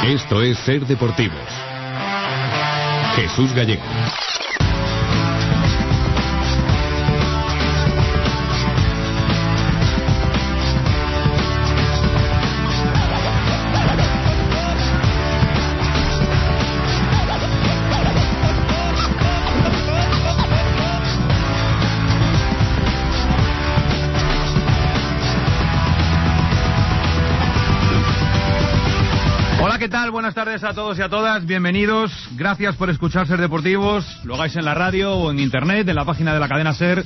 Esto es Ser Deportivos. Jesús Gallego. ¿Qué tal? Buenas tardes a todos y a todas, bienvenidos, gracias por escuchar Ser Deportivos, lo hagáis en la radio o en internet, en la página de la cadena Ser,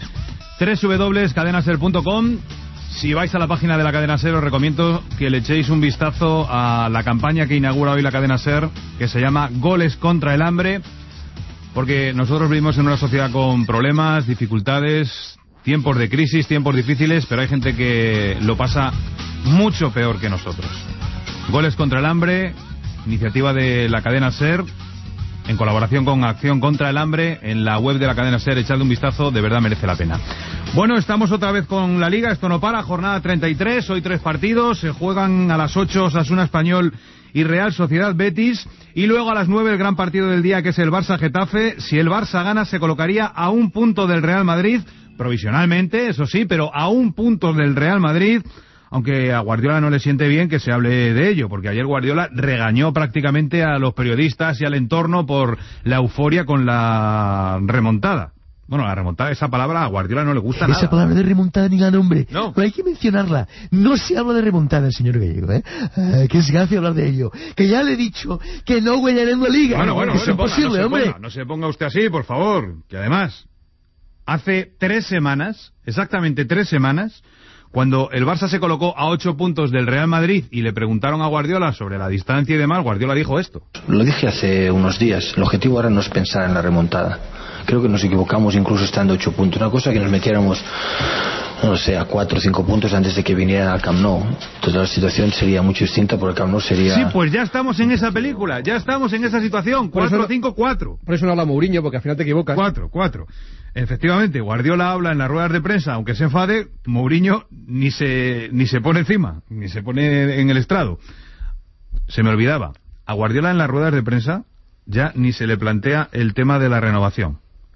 www.cadenaser.com. Si vais a la página de la cadena Ser os recomiendo que le echéis un vistazo a la campaña que inaugura hoy la cadena Ser, que se llama Goles contra el Hambre, porque nosotros vivimos en una sociedad con problemas, dificultades, tiempos de crisis, tiempos difíciles, pero hay gente que lo pasa mucho peor que nosotros. Goles contra el Hambre, iniciativa de la cadena Ser, en colaboración con Acción contra el Hambre, en la web de la cadena Ser, echadle un vistazo, de verdad merece la pena. Bueno, estamos otra vez con la Liga, esto no para, jornada 33, hoy 3 partidos, se juegan a las 8 Osasuna Español y Real Sociedad Betis, y luego a las 9 el gran partido del día, que es el Barça-Getafe. Si el Barça gana se colocaría a 1 punto del Real Madrid, provisionalmente, eso sí, pero a 1 punto del Real Madrid. Aunque a Guardiola no le siente bien que se hable de ello, porque ayer Guardiola regañó prácticamente a los periodistas y al entorno por la euforia con la remontada. Bueno, la remontada, esa palabra a Guardiola no le gusta nada. Esa palabra de remontada ni la nombre. No. Pero hay que mencionarla. No se habla de remontada, señor Gallego, que es gracia hablar de ello. Que ya le he dicho que no ganaré la Liga. Bueno, es imposible, hombre. No se ponga usted así, por favor. Que además, hace 3 semanas, exactamente 3 semanas... Cuando el Barça se colocó a 8 puntos del Real Madrid y le preguntaron a Guardiola sobre la distancia y demás, Guardiola dijo esto. Lo dije hace unos días, el objetivo ahora no es pensar en la remontada. Creo que nos equivocamos incluso estando 8 puntos. Una cosa que nos metiéramos, no sé, a 4 o 5 puntos antes de que viniera al Camp Nou. Entonces la situación sería mucho distinta, porque el Camp Nou sería... Sí, pues ya estamos en esa película, ya estamos en esa situación. 4-5-4. Por eso no habla Mourinho, porque al final te equivocas. 4. Efectivamente, Guardiola habla en las ruedas de prensa, aunque se enfade, Mourinho ni se pone encima, ni se pone en el estrado. Se me olvidaba, a Guardiola en las ruedas de prensa ya ni se le plantea el tema de la renovación.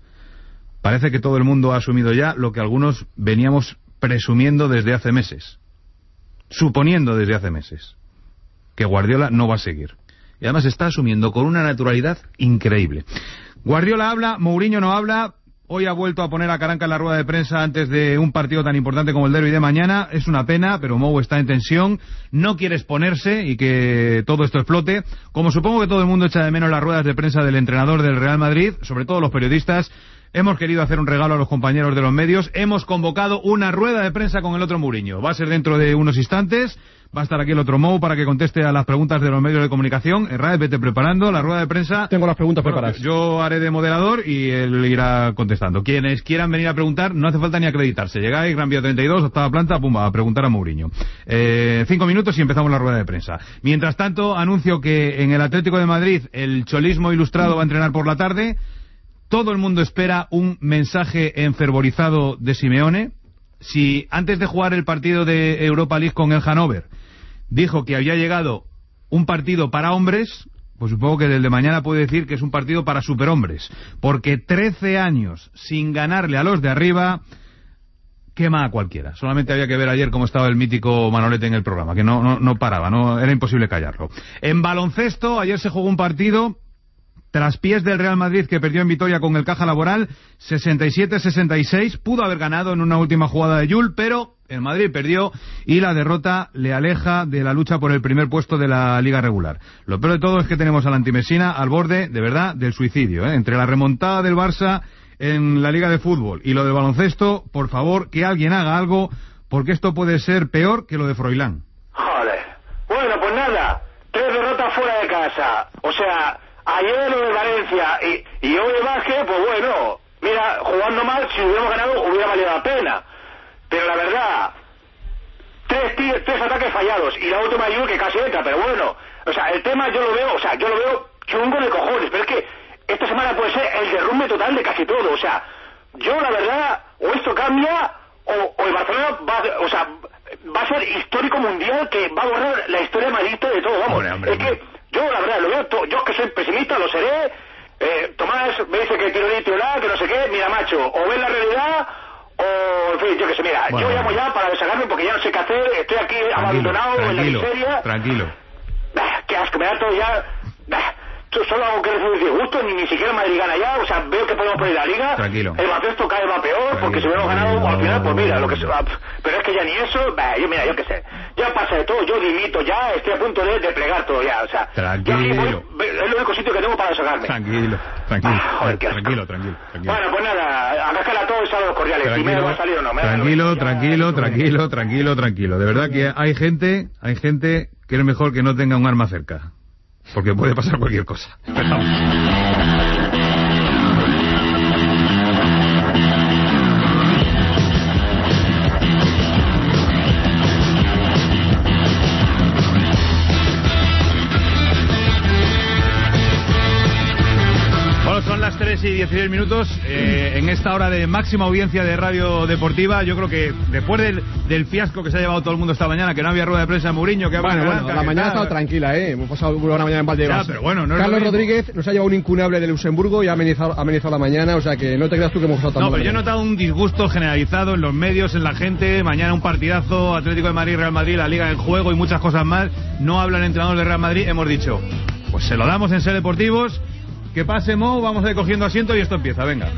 Parece que todo el mundo ha asumido ya lo que algunos veníamos presumiendo desde hace meses, suponiendo desde hace meses, que Guardiola no va a seguir. Y además está asumiendo con una naturalidad increíble. Guardiola habla, Mourinho no habla. Hoy ha vuelto a poner a Caranca en la rueda de prensa antes de un partido tan importante como el derbi de mañana. Es una pena, pero Mou está en tensión, no quiere exponerse y que todo esto explote. Como supongo que todo el mundo echa de menos las ruedas de prensa del entrenador del Real Madrid, sobre todo los periodistas, hemos querido hacer un regalo a los compañeros de los medios. Hemos convocado una rueda de prensa con el otro Mourinho. Va a ser dentro de unos instantes. Va a estar aquí el otro Mou para que conteste a las preguntas de los medios de comunicación. Raed, vete preparando la rueda de prensa. Tengo las preguntas preparadas. Yo haré de moderador y él irá contestando. Quienes quieran venir a preguntar, no hace falta ni acreditarse. Llegáis, Gran Vía 32, octava planta, pum, a preguntar a Mourinho. 5 minutos y empezamos la rueda de prensa. Mientras tanto, anuncio que en el Atlético de Madrid el cholismo ilustrado va a entrenar por la tarde. Todo el mundo espera un mensaje enfervorizado de Simeone. Si antes de jugar el partido de Europa League con el Hannover dijo que había llegado un partido para hombres, pues supongo que el de mañana puede decir que es un partido para superhombres, porque 13 años sin ganarle a los de arriba quema a cualquiera. Solamente había que ver ayer cómo estaba el mítico Manolete en el programa, que no paraba, era imposible callarlo. En baloncesto, ayer se jugó un partido traspiés del Real Madrid, que perdió en Vitoria con el Caja Laboral 67-66, pudo haber ganado en una última jugada de Yul, pero el Madrid perdió y la derrota le aleja de la lucha por el primer puesto de la Liga regular. Lo peor de todo es que tenemos al antimesina al borde, de verdad, del suicidio, entre la remontada del Barça en la Liga de Fútbol y lo del baloncesto. Por favor, que alguien haga algo, porque esto puede ser peor que lo de Froilán. Joder. Bueno, pues nada, 3 derrotas fuera de casa. O sea, ayer lo de Valencia y hoy de básquet, pues bueno, mira, jugando mal, si hubiéramos ganado hubiera valido la pena. Pero la verdad, 3 ataques fallados y la última Yul que casi entra, pero bueno, o sea, el tema yo lo veo chungo de cojones, pero es que esta semana puede ser el derrumbe total de casi todo. O sea, yo la verdad, o esto cambia o el Barcelona va a ser histórico mundial, que va a borrar la historia maldita de todo, vamos. Hombre. Es que yo la yo llamo ya para desahogarme porque ya no sé qué hacer, estoy aquí abandonado en la miseria. Tranquilo. Qué asco, me da todo ya. Solo hago que les disgusto, ni siquiera Madrid gana ya, o sea, veo que podemos perder la liga. Tranquilo. El baloncesto cada vez va peor, porque si hubiéramos ganado al final, pues mira, lo que se va. Pero es que ya ni eso, yo qué sé. Ya pasa de todo, yo dimito ya, estoy a punto de plegar todo ya, o sea. Tranquilo. Es el único sitio que tengo para desahogarme. Tranquilo. Joder, qué asco. Tranquilo. Bueno, pues nada, a cascar a todos y saludos cordiales. Si me va a salir o no. Tranquilo. De verdad que hay gente que es mejor que no tenga un arma cerca. Porque puede pasar cualquier cosa. Empezamos. Bueno, son las 3:16. En esta hora de máxima audiencia de Radio Deportiva, yo creo que después del fiasco que se ha llevado todo el mundo esta mañana, que no había rueda de prensa de Mourinho, que bueno, la mañana ha estado tranquila, hemos pasado una mañana en Valdebebas. Pero bueno, no Carlos Rodríguez nos ha llevado un incunable de Luxemburgo y ha amenizado la mañana, o sea que no te creas tú que hemos estado tan mal. No, pero yo he notado un disgusto generalizado en los medios, en la gente. Mañana un partidazo, Atlético de Madrid, Real Madrid, la Liga en juego y muchas cosas más. No hablan entrenadores de Real Madrid. Hemos dicho, pues se lo damos en Ser Deportivos. Que pase Mo, vamos a ir cogiendo asiento y esto empieza, venga.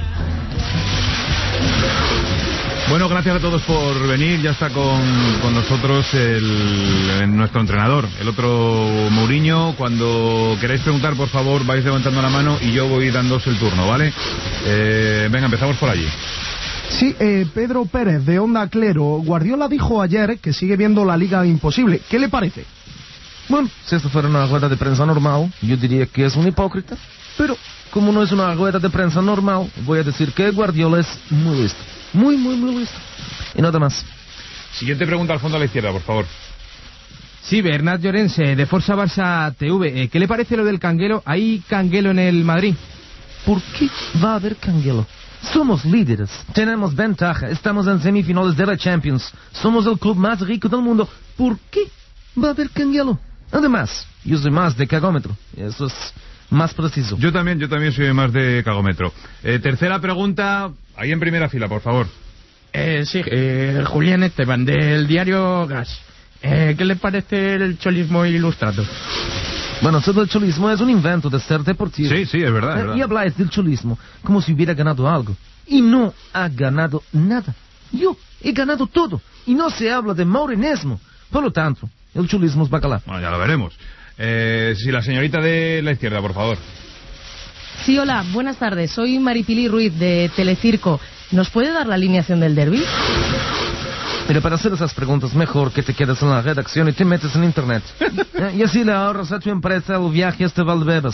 Bueno, gracias a todos por venir. Ya está con nosotros nuestro entrenador, el otro Mourinho. Cuando queráis preguntar, por favor, vais levantando la mano y yo voy dándoos el turno, ¿vale? Venga, empezamos por allí. Sí, Pedro Pérez, de Onda Clero. Guardiola dijo ayer que sigue viendo la Liga imposible. ¿Qué le parece? Bueno, si esto fuera una rueda de prensa normal, yo diría que es un hipócrita. Pero, como no es una rueda de prensa normal, voy a decir que Guardiola es muy listo. Muy listo. Y nada más. Siguiente pregunta al fondo a la izquierda, por favor. Sí, Bernat Llorense, de Forza Barça TV. ¿Qué le parece lo del canguelo? ¿Hay canguelo en el Madrid? ¿Por qué va a haber canguelo? Somos líderes, tenemos ventaja, estamos en semifinales de la Champions, somos el club más rico del mundo. ¿Por qué va a haber canguelo? Además, yo soy más de cagómetro, eso es más preciso. Yo también soy más de cagómetro. Tercera pregunta, ahí en primera fila, por favor. Sí, Julián Esteban, del diario Gas. ¿Qué le parece el cholismo ilustrado? Bueno, todo el cholismo es un invento de Ser Deportivo. Sí, es verdad. Y habláis del cholismo como si hubiera ganado algo. Y no ha ganado nada. Yo he ganado todo. Y no se habla de morenismo. Por lo tanto, el cholismo es bacalao. Bueno, ya lo veremos. Sí, la señorita de la izquierda, por favor. Sí, hola, buenas tardes. Soy Maripili Ruiz, de Telecirco. ¿Nos puede dar la alineación del derbi? Mira, para hacer esas preguntas, mejor que te quedes en la redacción y te metes en internet. Y así le ahorras a tu empresa el viaje hasta Valdebebas.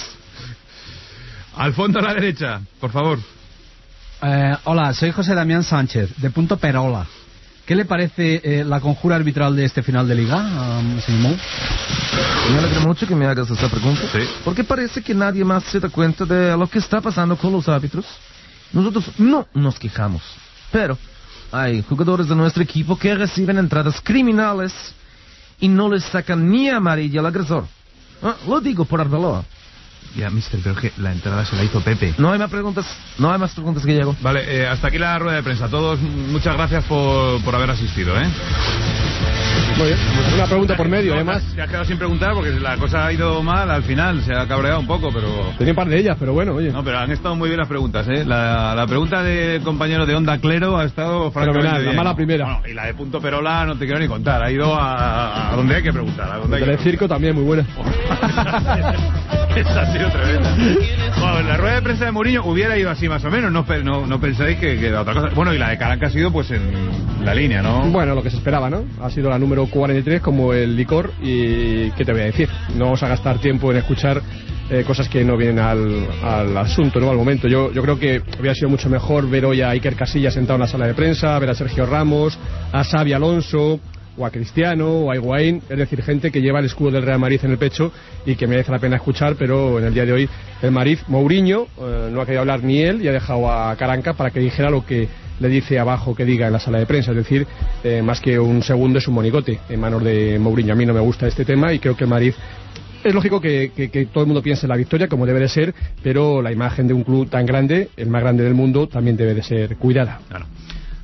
Al fondo a la derecha, por favor. Hola, soy José Damián Sánchez, de Punto Perola. ¿Qué le parece la conjura arbitral de este final de Liga, señor Mou? Me alegra mucho que me hagas esta pregunta. Sí. Porque parece que nadie más se da cuenta de lo que está pasando con los árbitros. Nosotros no nos quejamos, pero hay jugadores de nuestro equipo que reciben entradas criminales y no les sacan ni amarilla al agresor. Lo digo por Arbeloa. Ya, mister, pero es que la entrada se la hizo Pepe. No hay más preguntas, Gallego. Vale, hasta aquí la rueda de prensa. Todos, muchas gracias por haber asistido, Muy bien, una pregunta por medio, además. Se ha quedado sin preguntar porque la cosa ha ido mal al final, se ha cabreado un poco, pero... Tenía un par de ellas, pero bueno, oye. No, pero han estado muy bien las preguntas, La pregunta del compañero de Onda Clero ha estado francamente bien. La mala primera. Bueno, y la de Punto Perola no te quiero ni contar, ha ido a donde hay que preguntar. A donde hay el circo también, muy buena. Esa ha sido tremenda. Bueno, la rueda de prensa de Mourinho hubiera ido así más o menos, no pensáis que otra cosa. Bueno, y la de Caranca ha sido pues en la línea, ¿no? Bueno, lo que se esperaba, ¿no? Ha sido la número 43 como el licor y ¿qué te voy a decir? No vamos a gastar tiempo en escuchar cosas que no vienen al asunto, ¿no? Al momento. Yo creo que hubiera sido mucho mejor ver hoy a Iker Casillas sentado en la sala de prensa, ver a Sergio Ramos, a Xabi Alonso, o a Cristiano, o a Higuaín, es decir, gente que lleva el escudo del Real Madrid en el pecho y que merece la pena escuchar, pero en el día de hoy el Madrid, Mourinho, no ha querido hablar ni él y ha dejado a Caranca para que dijera lo que le dice abajo que diga en la sala de prensa, es decir, más que un segundo es un monigote en manos de Mourinho. A mí no me gusta este tema y creo que el Madrid... Es lógico que todo el mundo piense en la victoria, como debe de ser, pero la imagen de un club tan grande, el más grande del mundo, también debe de ser cuidada. Claro.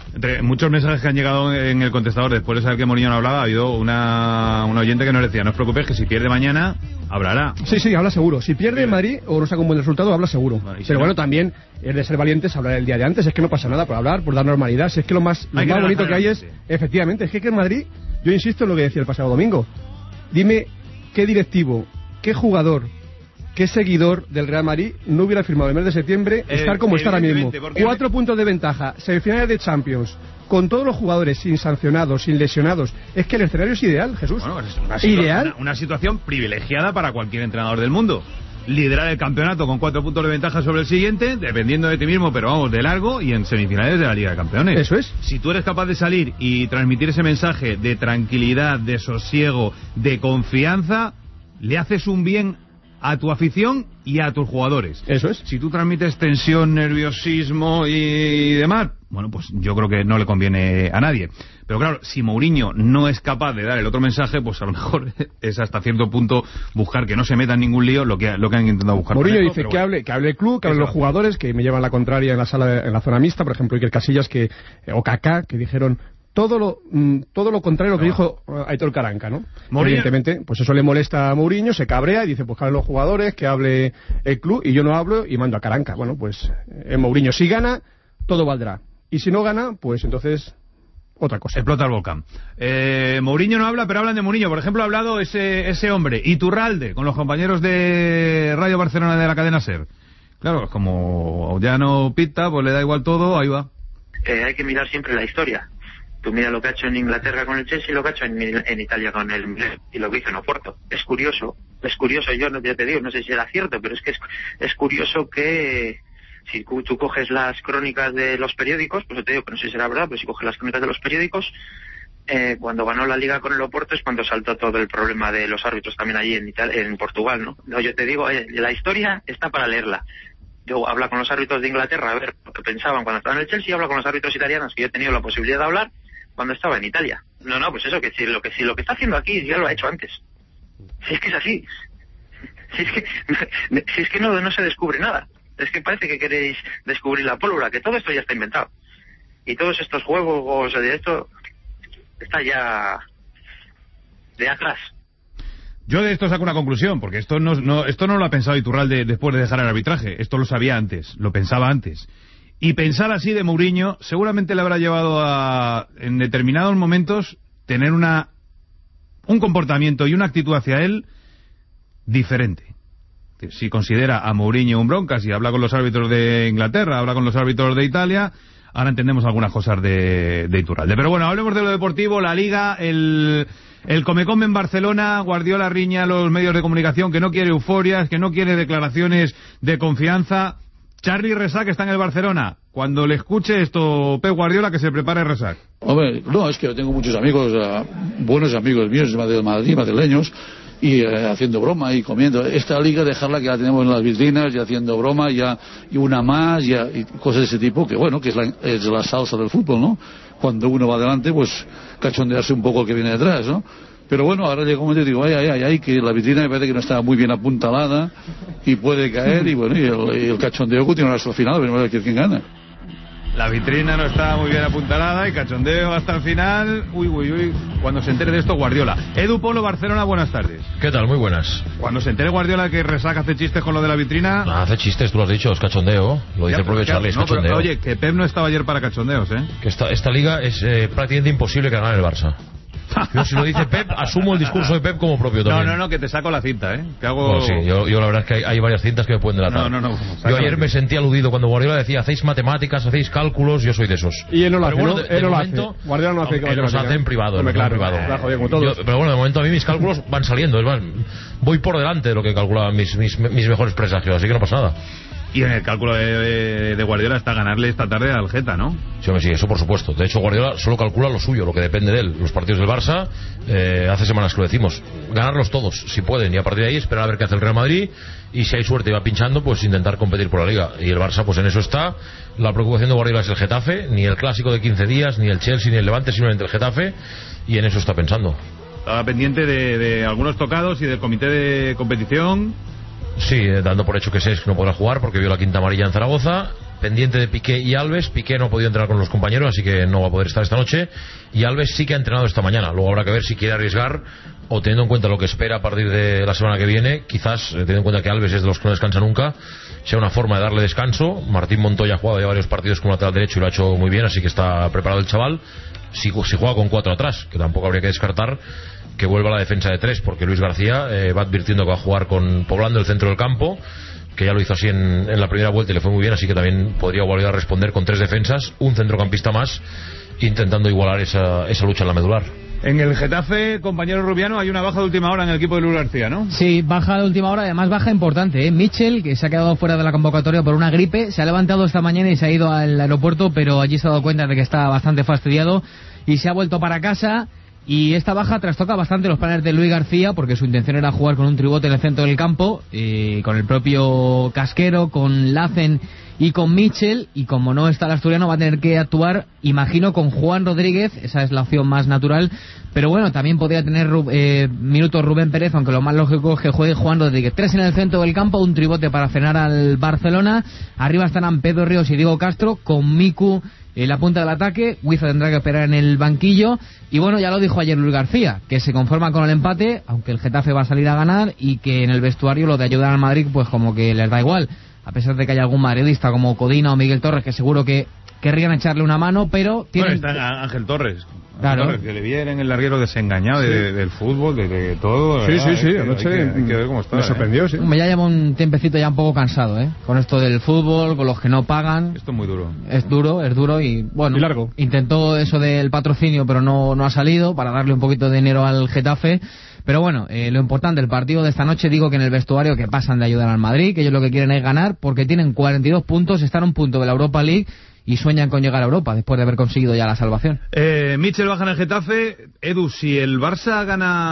Entre muchos mensajes que han llegado en el contestador después de saber que Mourinho no hablaba, ha habido una oyente que nos decía, no os preocupéis que si pierde mañana, hablará. Sí, habla seguro. Si pierde en Madrid o no saca un buen resultado, habla seguro. Bueno, pero bueno, también es de ser valientes hablar el día de antes. Es que no pasa nada por hablar, por dar normalidad. Si es que lo más bonito que hay es, efectivamente, es que en Madrid, yo insisto en lo que decía el pasado domingo. Dime qué directivo, qué jugador, qué seguidor del Real Madrid no hubiera firmado el mes de septiembre estar como está ahora mismo. 4 puntos de ventaja, semifinales de Champions, con todos los jugadores sin sancionados, sin lesionados. Es que el escenario es ideal, Jesús. Bueno, es una situación privilegiada para cualquier entrenador del mundo. Liderar el campeonato con 4 puntos de ventaja sobre el siguiente, dependiendo de ti mismo, pero vamos, de largo, y en semifinales de la Liga de Campeones. Eso es. Si tú eres capaz de salir y transmitir ese mensaje de tranquilidad, de sosiego, de confianza, le haces un bien a tu afición y a tus jugadores. Eso es. Si tú transmites tensión, nerviosismo y demás, bueno, pues yo creo que no le conviene a nadie. Pero claro, si Mourinho no es capaz de dar el otro mensaje, pues a lo mejor es hasta cierto punto buscar que no se meta en ningún lío lo que han intentado buscar. Mourinho dice que hable el club, que hable los jugadores, que me llevan la contraria en la sala, en la zona mixta, por ejemplo, Iker Casillas o Kaká, que dijeron todo lo contrario a lo que dijo Aitor Karanka, ¿no? Evidentemente, pues eso le molesta a Mourinho, se cabrea y dice, pues que hablen los jugadores, que hable el club, y yo no hablo y mando a Karanka. Bueno, pues Mourinho si gana, todo valdrá. Y si no gana, pues entonces otra cosa. Explota el volcán. Mourinho no habla, pero hablan de Mourinho. Por ejemplo, ha hablado ese hombre, Iturralde, con los compañeros de Radio Barcelona de la cadena SER. Claro, como ya no pita, pues le da igual todo, ahí va. Hay que mirar siempre la historia. Tú mira lo que ha hecho en Inglaterra con el Chelsea y lo que ha hecho en Italia con el Milan y lo que hizo en Oporto. Es curioso, yo no te digo, no sé si era cierto, pero es que es curioso que si tú coges las crónicas de los periódicos, pues yo te digo que no sé si será verdad, pero si coges las crónicas de los periódicos, cuando ganó la Liga con el Oporto es cuando saltó todo el problema de los árbitros también allí en Portugal, ¿no? No, yo te digo, la historia está para leerla. Yo habla con los árbitros de Inglaterra a ver lo que pensaban cuando estaban en el Chelsea, habla con los árbitros italianos que yo he tenido la posibilidad de hablar cuando estaba en Italia. No, pues eso, que si lo que está haciendo aquí ya lo ha hecho antes. Si es que es así. Si es que no se descubre nada. Es que parece que queréis descubrir la pólvora, que todo esto ya está inventado. Y todos estos juegos de esto está ya de atrás. Yo de esto saco una conclusión, porque esto no lo ha pensado Iturralde después de dejar el arbitraje. Esto lo sabía antes, lo pensaba antes. Y pensar así de Mourinho seguramente le habrá llevado a, en determinados momentos, tener un comportamiento y una actitud hacia él diferente. Si considera a Mourinho un broncas y habla con los árbitros de Inglaterra, habla con los árbitros de Italia, ahora entendemos algunas cosas de Iturralde. Pero bueno, hablemos de lo deportivo, la Liga, el Comecom en Barcelona, Guardiola riña a los medios de comunicación que no quiere euforias, que no quiere declaraciones de confianza. Charly Resac está en el Barcelona. Cuando le escuche esto Pep Guardiola, que se prepare Resac. Hombre, no, es que yo tengo muchos amigos, buenos amigos míos de Madrid, madrileños, y haciendo broma y comiendo. Esta liga, dejarla que la tenemos en las vitrinas y haciendo broma y una más y cosas de ese tipo, que bueno, que es la salsa del fútbol, ¿no? Cuando uno va adelante, pues cachondearse un poco que viene detrás, ¿no? Pero bueno, ahora llega un momento y digo, ay, que la vitrina me parece que no está muy bien apuntalada y puede caer, y bueno, y el cachondeo continúa hasta el final, veremos a ver quién gana. La vitrina no está muy bien apuntalada y cachondeo hasta el final. Uy, cuando se entere de esto Guardiola. Edu Polo, Barcelona, buenas tardes. ¿Qué tal? Muy buenas. Cuando se entere Guardiola que Resac hace chistes con lo de la vitrina... No, hace chistes, tú lo has dicho, es cachondeo. Lo dice el propio Charly, es cachondeo. Pero, oye, que Pep no estaba ayer para cachondeos, ¿eh? Que esta liga es prácticamente imposible que gane el Barça. Yo, si lo dice Pep, asumo el discurso de Pep como propio también. No, que te saco la cinta, ¿eh? Que hago... Bueno, sí, yo la verdad es que hay varias cintas que me pueden delatar. No. Yo ayer me sentí aludido cuando Guardiola decía, hacéis matemáticas, hacéis cálculos, yo soy de esos. Y él no lo hace, bueno, ¿no? Él no lo hace. Guardiola no hace. Él los hace en privado, claro, privado. Claro, como todos. Pero bueno, de momento a mí mis cálculos van saliendo, es más, voy por delante de lo que calculaban mis mejores presagios, así que no pasa nada. Y en el cálculo de Guardiola está ganarle esta tarde al Geta, ¿no? Sí, eso por supuesto. De hecho, Guardiola solo calcula lo suyo, lo que depende de él. Los partidos del Barça, hace semanas que lo decimos, ganarlos todos, si pueden, y a partir de ahí esperar a ver qué hace el Real Madrid, y si hay suerte y va pinchando, pues intentar competir por la Liga. Y el Barça, pues en eso está. La preocupación de Guardiola es el Getafe, ni el clásico de 15 días, ni el Chelsea, ni el Levante, simplemente el Getafe, y en eso está pensando. Estaba pendiente de algunos tocados y del comité de competición. Sí, dando por hecho que Cesc no podrá jugar porque vio la quinta amarilla en Zaragoza, pendiente de Piqué y Alves. Piqué no ha podido entrenar con los compañeros, así que no va a poder estar esta noche, y Alves sí que ha entrenado esta mañana. Luego habrá que ver si quiere arriesgar, o teniendo en cuenta lo que espera a partir de la semana que viene, quizás, teniendo en cuenta que Alves es de los que no descansa nunca, sea una forma de darle descanso. Martín Montoya ha jugado ya varios partidos como lateral derecho y lo ha hecho muy bien, así que está preparado el chaval. Si juega con 4 atrás, que tampoco habría que descartar que vuelva a la defensa de 3, porque Luis García va advirtiendo que va a jugar poblando el centro del campo, que ya lo hizo así en la primera vuelta y le fue muy bien, así que también podría volver a responder con 3 defensas, un centrocampista más, intentando igualar esa lucha en la medular. En el Getafe, compañero Rubiano, hay una baja de última hora en el equipo de Luis García, ¿no? Sí, baja de última hora, además baja importante, ¿eh? Mitchell, que se ha quedado fuera de la convocatoria por una gripe, se ha levantado esta mañana y se ha ido al aeropuerto, pero allí se ha dado cuenta de que está bastante fastidiado y se ha vuelto para casa. Y esta baja trastoca bastante los planes de Luis García, porque su intención era jugar con un tribote en el centro del campo, con el propio Casquero, con Lacen y con Mitchell, y como no está el asturiano va a tener que actuar, imagino, con Juan Rodríguez. Esa es la opción más natural, pero bueno, también podría tener minutos Rubén Pérez, aunque lo más lógico es que juegue Juan Rodríguez. 3 en el centro del campo, un tribote para frenar al Barcelona. Arriba estarán Pedro Ríos y Diego Castro, con Miku en la punta del ataque. Huiza tendrá que esperar en el banquillo, y bueno, ya lo dijo ayer Luis García, que se conforma con el empate, aunque el Getafe va a salir a ganar, y que en el vestuario lo de ayudar al Madrid pues como que les da igual, a pesar de que haya algún madridista como Codina o Miguel Torres que seguro que querrían echarle una mano, pero tienen... Bueno, está Ángel Torres. Claro. Torres, que le vienen el larguero desengañado del fútbol, de todo. Sí, ¿verdad? sí, anoche hay que ver cómo está. me sorprendió, sí. Ya lleva un tiempecito ya un poco cansado, con esto del fútbol, con los que no pagan. Esto es muy duro. Es duro y bueno, y largo. Intentó eso del patrocinio, pero no ha salido, para darle un poquito de dinero al Getafe. Pero bueno, lo importante, el partido de esta noche, digo que en el vestuario que pasan de ayudar al Madrid, que ellos lo que quieren es ganar, porque tienen 42 puntos, están a un punto de la Europa League y sueñan con llegar a Europa después de haber conseguido ya la salvación. Mitchell baja en el Getafe. Edu, si el Barça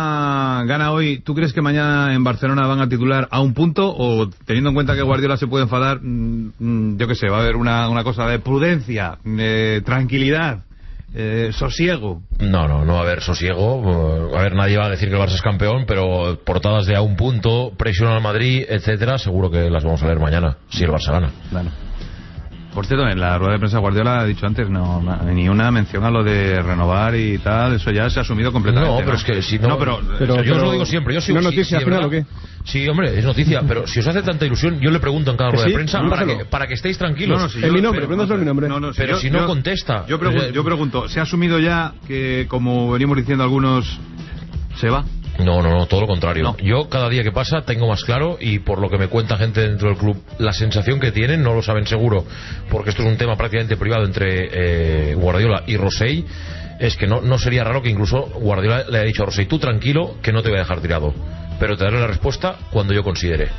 gana hoy, ¿tú crees que mañana en Barcelona van a titular a un punto? O teniendo en cuenta que Guardiola se puede enfadar, yo qué sé, va a haber una cosa de prudencia, tranquilidad, sosiego. No va a haber sosiego. A ver, nadie va a decir que el Barça es campeón, pero portadas de a un punto, presión al Madrid, etcétera, seguro que las vamos a leer mañana, si el Barça gana. Claro. Por cierto, en la rueda de prensa Guardiola ha dicho antes, ni una mención a lo de renovar y tal, eso ya se ha asumido completamente. No, pero es que si no... pero yo os lo digo siempre. Yo ¿una noticia final o qué? Sí, hombre, es noticia, pero si os hace tanta ilusión, yo le pregunto en cada rueda de prensa para que estéis tranquilos. En mi nombre, pregúntaselo en mi nombre. Pero si no contesta... Yo pregunto, ¿se ha asumido ya que, como venimos diciendo algunos, se va? No, todo lo contrario. No. Yo cada día que pasa tengo más claro, y por lo que me cuenta gente dentro del club, la sensación que tienen, no lo saben seguro, porque esto es un tema prácticamente privado entre Guardiola y Rosell, es que no sería raro que incluso Guardiola le haya dicho a Rosell: tú tranquilo, que no te voy a dejar tirado, pero te daré la respuesta cuando yo considere.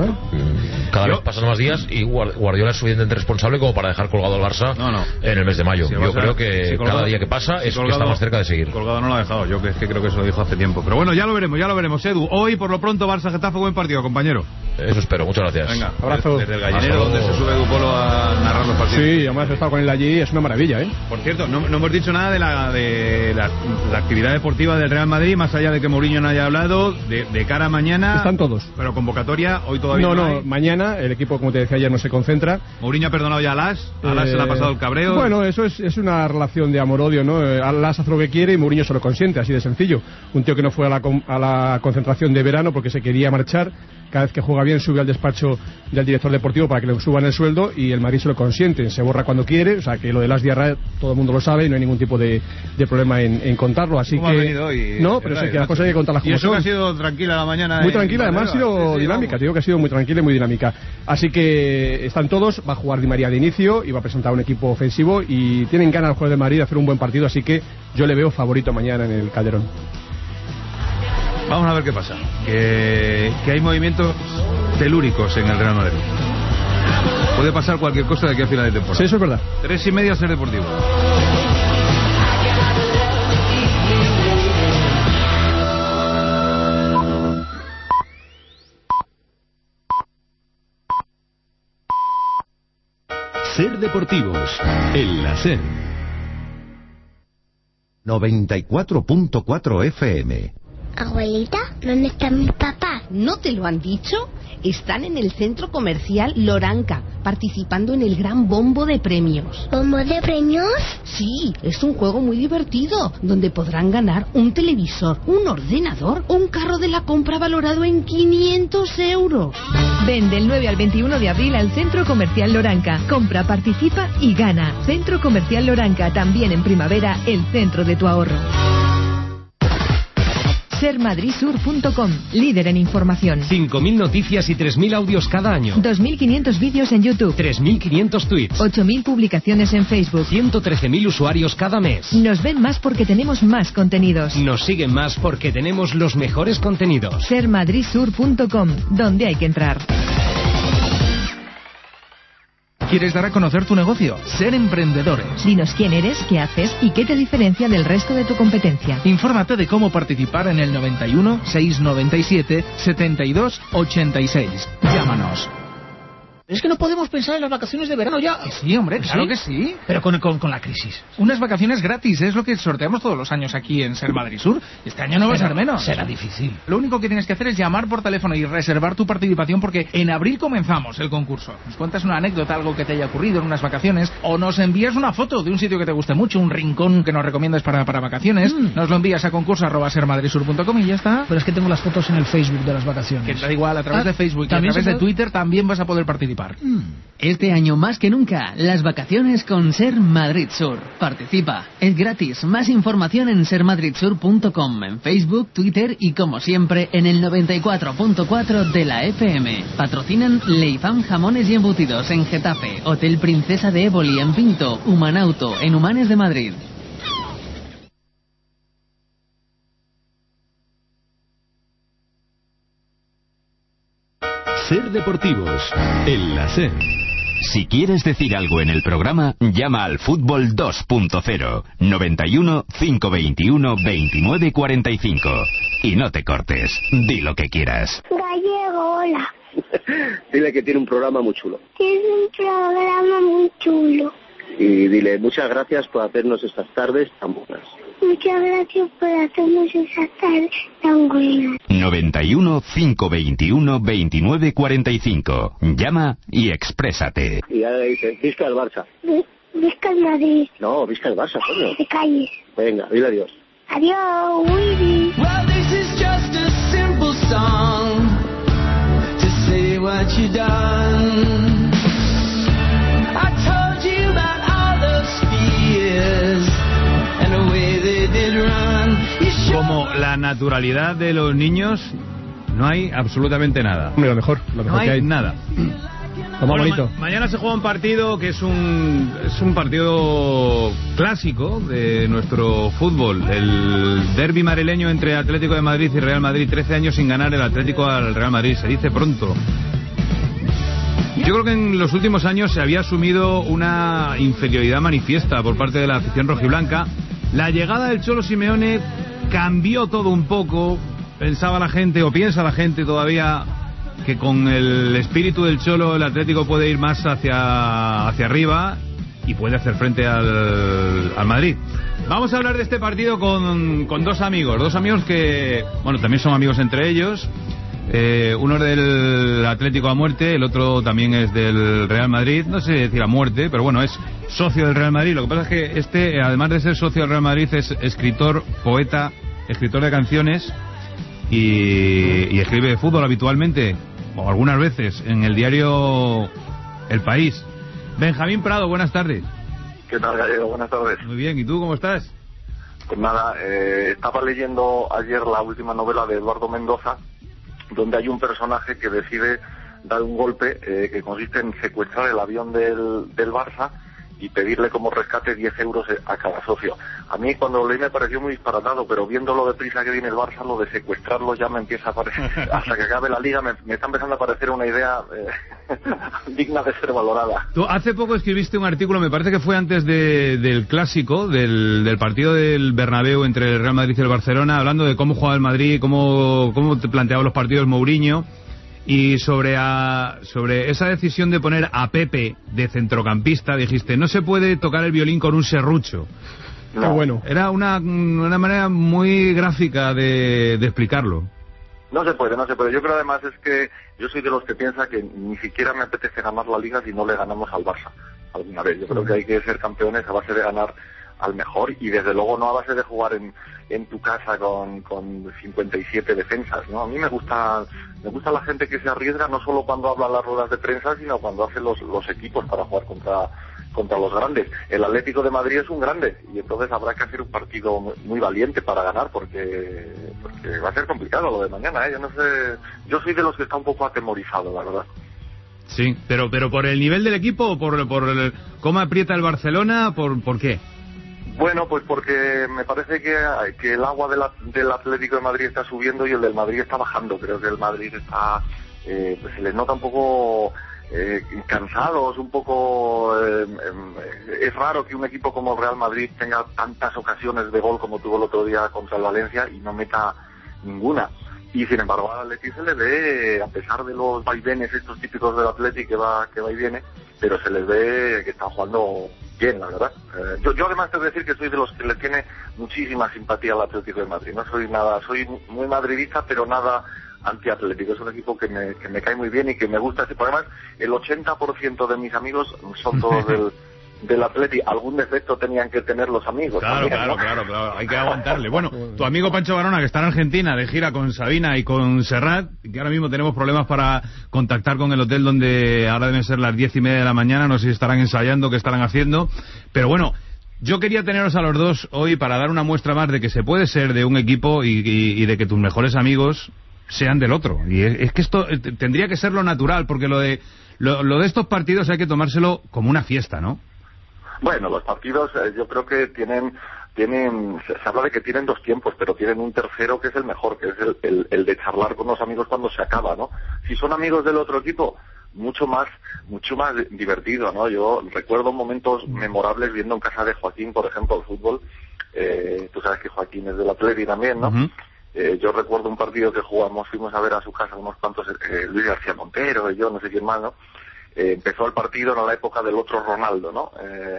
Cada vez pasan más días y Guardiola es suficientemente responsable como para dejar colgado al Barça en el mes de mayo. Yo creo que cada día que pasa es que está más cerca de seguir. Colgado no lo ha dejado, yo creo que eso lo dijo hace tiempo. Pero bueno, ya lo veremos, Edu. Hoy, por lo pronto, Barça-Getafe, buen partido, compañero. Eso espero, muchas gracias. Venga, abrazo. Desde el gallinero, donde se sube Edu Polo a narrar los partidos. Sí, además he estado con él allí, es una maravilla, Por cierto, no hemos dicho nada de la actividad deportiva del Real Madrid, más allá de que Mourinho no haya hablado, de cara a mañana. Están todos. Pero convocatoria, hoy todavía no hay. Mañana el equipo, como te decía ayer, no se concentra. Mourinho ha perdonado ya a Las se le ha pasado el cabreo. Bueno, eso es una relación de amor-odio, ¿no? Las hace lo que quiere y Mourinho se lo consiente, así de sencillo. Un tío que no fue a la concentración de verano porque se quería marchar. Cada vez que juega bien sube al despacho del director deportivo para que le suban el sueldo, y el Madrid se lo consiente, se borra cuando quiere. O sea, que lo de Las Diarra todo el mundo lo sabe y no hay ningún tipo de problema en contarlo. Así ¿cómo que ha venido hoy? No, pero es que las cosas hay que contarlas como son. Y eso que ha sido tranquila la mañana. Muy tranquila, además ha sido dinámica. Te digo que ha sido muy tranquila y muy dinámica. Así que están todos. Va a jugar Di María de inicio y va a presentar un equipo ofensivo, y tienen ganas los jugadores de Madrid de hacer un buen partido, así que yo le veo favorito mañana en el Calderón. Vamos a ver qué pasa. Que hay movimientos telúricos en el Real Madrid. Puede pasar cualquier cosa de aquí a final de temporada. Sí, eso es verdad. 3:30 Ser Deportivo. Ser Deportivos, en la SER. 94.4 FM. Abuelita, ¿dónde están mis papás? ¿No te lo han dicho? Están en el centro comercial Loranca, participando en el gran bombo de premios. ¿Bombo de premios? Sí, es un juego muy divertido, donde podrán ganar un televisor, un ordenador o un carro de la compra valorado en 500 euros. Ven del 9 al 21 de abril al Centro Comercial Loranca. Compra, participa y gana. Centro Comercial Loranca, también en primavera, el centro de tu ahorro. Sermadridsur.com, líder en información. 5.000 noticias y 3.000 audios cada año. 2.500 vídeos en YouTube. 3.500 tweets. 8.000 publicaciones en Facebook. 113.000 usuarios cada mes. Nos ven más porque tenemos más contenidos. Nos siguen más porque tenemos los mejores contenidos. Sermadridsur.com, donde hay que entrar. ¿Quieres dar a conocer tu negocio? Ser emprendedores. Dinos quién eres, qué haces y qué te diferencia del resto de tu competencia. Infórmate de cómo participar en el 91 697 72 86. Llámanos. Es que no podemos pensar en las vacaciones de verano ya. Sí, hombre, claro que sí. Pero con la crisis. Unas vacaciones gratis es lo que sorteamos todos los años aquí en Ser Madrid Sur. Este año no va a ser menos. Será difícil. Lo único que tienes que hacer es llamar por teléfono y reservar tu participación porque en abril comenzamos el concurso. Nos cuentas una anécdota, algo que te haya ocurrido en unas vacaciones o nos envías una foto de un sitio que te guste mucho, un rincón que nos recomiendas para vacaciones. Nos lo envías a concurso@sermadridsur.com y ya está. Pero es que tengo las fotos en el Facebook de las vacaciones. Que da igual, a través de Facebook y a través de Twitter también vas a poder participar. Este año más que nunca, las vacaciones con Ser Madrid Sur. Participa, es gratis. Más información en sermadridsur.com, en Facebook, Twitter y como siempre en el 94.4 de la FM. Patrocinan Leifam Jamones y Embutidos en Getafe, Hotel Princesa de Éboli en Pinto, Humanauto en Humanes de Madrid. Ser Deportivos, en la SER. Si quieres decir algo en el programa, llama al Fútbol 2.0, 91 521 29 45. Y no te cortes, di lo que quieras. Gallego, hola. Dile que tiene un programa muy chulo. Tiene un programa muy chulo. Y dile muchas gracias por hacernos estas tardes tan buenas. Muchas gracias por hacernos esas tardes tan buenas. 91 521 29 45. Llama y exprésate. Y ahora dice, Visca el Barça. Visca el Madrid. No, Visca el Barça, coño. Te calles. Venga, dile adiós. Adiós, Willy. Well, this is just a simple song to say what you done. I told you about all those fears and the way they did run. Como la naturalidad de los niños, no hay absolutamente nada. Lo mejor no hay que hay. Nada. Lo más bonito. Mañana se juega un partido que es un partido clásico de nuestro fútbol. El derbi madrileño entre Atlético de Madrid y Real Madrid. 13 años sin ganar el Atlético al Real Madrid. Se dice pronto. Yo creo que en los últimos años se había asumido una inferioridad manifiesta por parte de la afición rojiblanca. La llegada del Cholo Simeone cambió todo un poco. Pensaba la gente, o piensa la gente todavía, que con el espíritu del Cholo el Atlético puede ir más hacia arriba y puede hacer frente al Madrid. Vamos a hablar de este partido con dos amigos que, bueno, también son amigos entre ellos. Uno es del Atlético a muerte, el otro también es del Real Madrid, no sé decir a muerte, pero bueno, es socio del Real Madrid. Lo que pasa es que este, además de ser socio del Real Madrid, es escritor, poeta, escritor de canciones y escribe de fútbol habitualmente, o algunas veces, en el diario El País. Benjamín Prado, buenas tardes. ¿Qué tal, Gallego? Buenas tardes. Muy bien, ¿y tú cómo estás? Pues nada, estaba leyendo ayer la última novela de Eduardo Mendoza, donde hay un personaje que decide dar un golpe que consiste en secuestrar el avión del Barça y pedirle como rescate 10 euros a cada socio. A mí cuando lo leí me pareció muy disparatado, pero viendo lo deprisa que viene el Barça, lo de secuestrarlo ya me empieza a parecer, hasta que acabe la Liga me está empezando a parecer una idea digna de ser valorada. Tú hace poco escribiste un artículo, me parece que fue antes del clásico, del partido del Bernabéu entre el Real Madrid y el Barcelona, hablando de cómo jugaba el Madrid, cómo te planteaba los partidos Mourinho. Y sobre esa decisión de poner a Pepe de centrocampista, dijiste, no se puede tocar el violín con un serrucho. No. Bueno. Era una manera muy gráfica de explicarlo. No se puede. Yo creo además es que yo soy de los que piensa que ni siquiera me apetece ganar la Liga si no le ganamos al Barça alguna vez. Yo creo que hay que ser campeones a base de ganar al mejor y desde luego no a base de jugar en tu casa con 57 defensas, ¿no? A mí me gusta la gente que se arriesga no solo cuando habla las ruedas de prensa, sino cuando hace los equipos para jugar contra los grandes. El Atlético de Madrid es un grande y entonces habrá que hacer un partido muy valiente para ganar porque va a ser complicado lo de mañana, ¿eh? Yo no sé, yo soy de los que está un poco atemorizado, la verdad. Sí, pero por el nivel del equipo o por cómo aprieta el Barcelona, ¿por qué? Bueno, pues porque me parece que el agua del Atlético de Madrid está subiendo y el del Madrid está bajando. Creo que el Madrid está, pues se les nota un poco cansados, un poco... es raro que un equipo como el Real Madrid tenga tantas ocasiones de gol como tuvo el otro día contra el Valencia y no meta ninguna. Y sin embargo al Atleti se le ve, a pesar de los vaivenes estos típicos del Atleti que va y viene, pero se les ve que están jugando bien, la verdad. Yo además tengo que decir que soy de los que le tiene muchísima simpatía al Atlético de Madrid. No soy nada, soy muy madridista, pero nada antiatlético. Es un equipo que me cae muy bien y que me gusta. Porque además el 80% de mis amigos son todos del Atleti. Algún defecto tenían que tener los amigos. Claro, también, claro, ¿no? claro. Hay que aguantarle. Bueno, tu amigo Pancho Varona, que está en Argentina de gira con Sabina y con Serrat, que ahora mismo tenemos problemas para contactar con el hotel donde ahora deben ser las 10:30 de la mañana. No sé si estarán ensayando, qué estarán haciendo. Pero bueno, yo quería teneros a los dos hoy para dar una muestra más de que se puede ser de un equipo y de que tus mejores amigos sean del otro. Y es que esto tendría que ser lo natural, porque lo de estos partidos hay que tomárselo como una fiesta, ¿no? Bueno, los partidos yo creo que tienen, se habla de que tienen dos tiempos, pero tienen un tercero que es el mejor, que es el de charlar con los amigos cuando se acaba, ¿no? Si son amigos del otro equipo, mucho más divertido, ¿no? Yo recuerdo momentos memorables viendo en casa de Joaquín, por ejemplo, el fútbol. Tú sabes que Joaquín es del Atleti también, ¿no? Uh-huh. Yo recuerdo un partido que jugamos, fuimos a ver a su casa unos cuantos, Luis García Montero y yo, no sé quién más, ¿no? Empezó el partido en la época del otro Ronaldo, ¿no?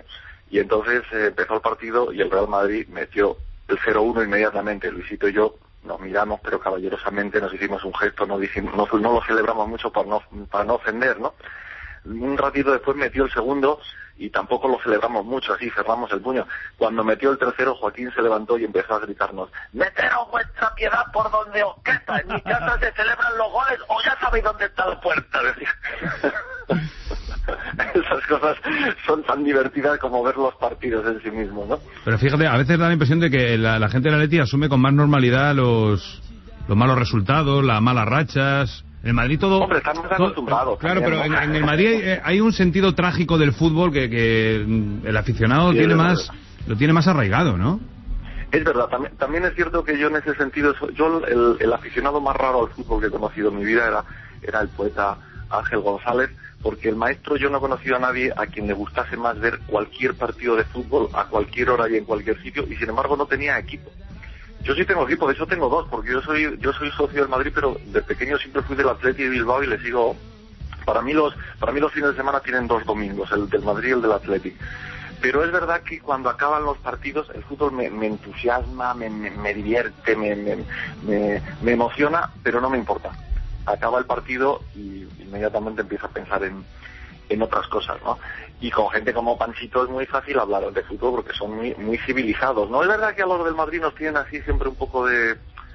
Y entonces empezó el partido y el Real Madrid metió el 0-1 inmediatamente. Luisito y yo nos miramos, pero caballerosamente nos hicimos un gesto, no lo celebramos mucho para no ofender, ¿no? Un ratito después metió el segundo y tampoco lo celebramos mucho, así cerramos el puño. Cuando metió el tercero, Joaquín se levantó y empezó a gritarnos: meteros vuestra piedad por donde os queta, en mi casa se celebran los goles o ya sabéis dónde está la puerta, decía. Esas cosas son tan divertidas como ver los partidos en sí mismos, ¿no? Pero fíjate, a veces da la impresión de que la gente de la Atleti asume con más normalidad los malos resultados, las malas rachas. En el Madrid todo... Hombre, están más acostumbrados. Claro, también, pero ¿no? en el Madrid hay un sentido trágico del fútbol que el aficionado Sí, lo tiene más arraigado, ¿no? Es verdad, también es cierto que yo en ese sentido, el aficionado más raro al fútbol que he conocido en mi vida era el poeta Ángel González, porque el maestro, yo no he conocido a nadie a quien le gustase más ver cualquier partido de fútbol a cualquier hora y en cualquier sitio, y sin embargo no tenía equipo. Yo sí tengo equipo, de hecho tengo dos, porque yo soy socio del Madrid, pero de pequeño siempre fui del Atleti de Bilbao y le sigo. Para mí los fines de semana tienen dos domingos, el del Madrid y el del Atleti. Pero es verdad que cuando acaban los partidos el fútbol me entusiasma, me divierte, me emociona, pero no me importa. Acaba el partido y inmediatamente empiezo a pensar en otras cosas, ¿no? Y con gente como Panchito es muy fácil hablar de fútbol porque son muy civilizados, ¿no? Es verdad que a los del Madrid nos tienen así siempre un poco de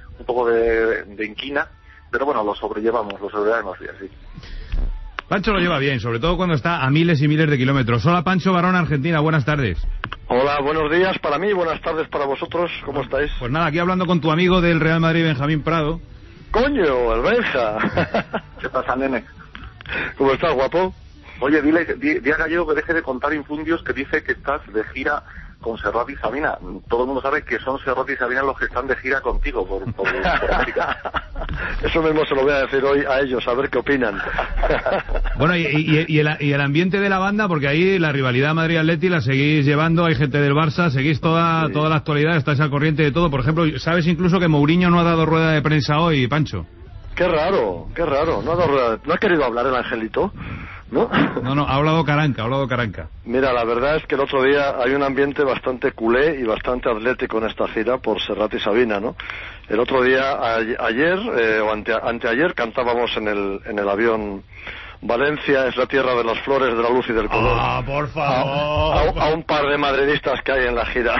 inquina, pero bueno, lo sobrellevamos y así. Pancho lo lleva bien, sobre todo cuando está a miles y miles de kilómetros. Hola, Pancho Varona, Argentina, buenas tardes. Hola, buenos días para mí, buenas tardes para vosotros, ¿cómo estáis? Pues nada, aquí hablando con tu amigo del Real Madrid, Benjamín Prado. ¡Coño, el Benja! ¿Qué pasa, nene? ¿Cómo estás, guapo? Oye, di a Gallego que deje de contar infundios, que dice que estás de gira con Serrat y Sabina. Todo el mundo sabe que son Serrat y Sabina los que están de gira contigo por América. Eso mismo se lo voy a decir hoy a ellos, a ver qué opinan. Bueno, y el ambiente de la banda, porque ahí la rivalidad Madrid-Atleti la seguís llevando, hay gente del Barça, seguís toda la actualidad, estáis al corriente de todo. Por ejemplo, ¿sabes incluso que Mourinho no ha dado rueda de prensa hoy, Pancho? Qué raro, no ha querido hablar el angelito. ¿no? No, ha hablado Caranca. Mira, la verdad es que el otro día hay un ambiente bastante culé y bastante atlético en esta gira por Serrat y Sabina, ¿no? El otro día, ayer o anteayer, cantábamos en el avión: Valencia es la tierra de las flores, de la luz y del color. ¡Ah, por favor! A un par de madridistas que hay en la gira.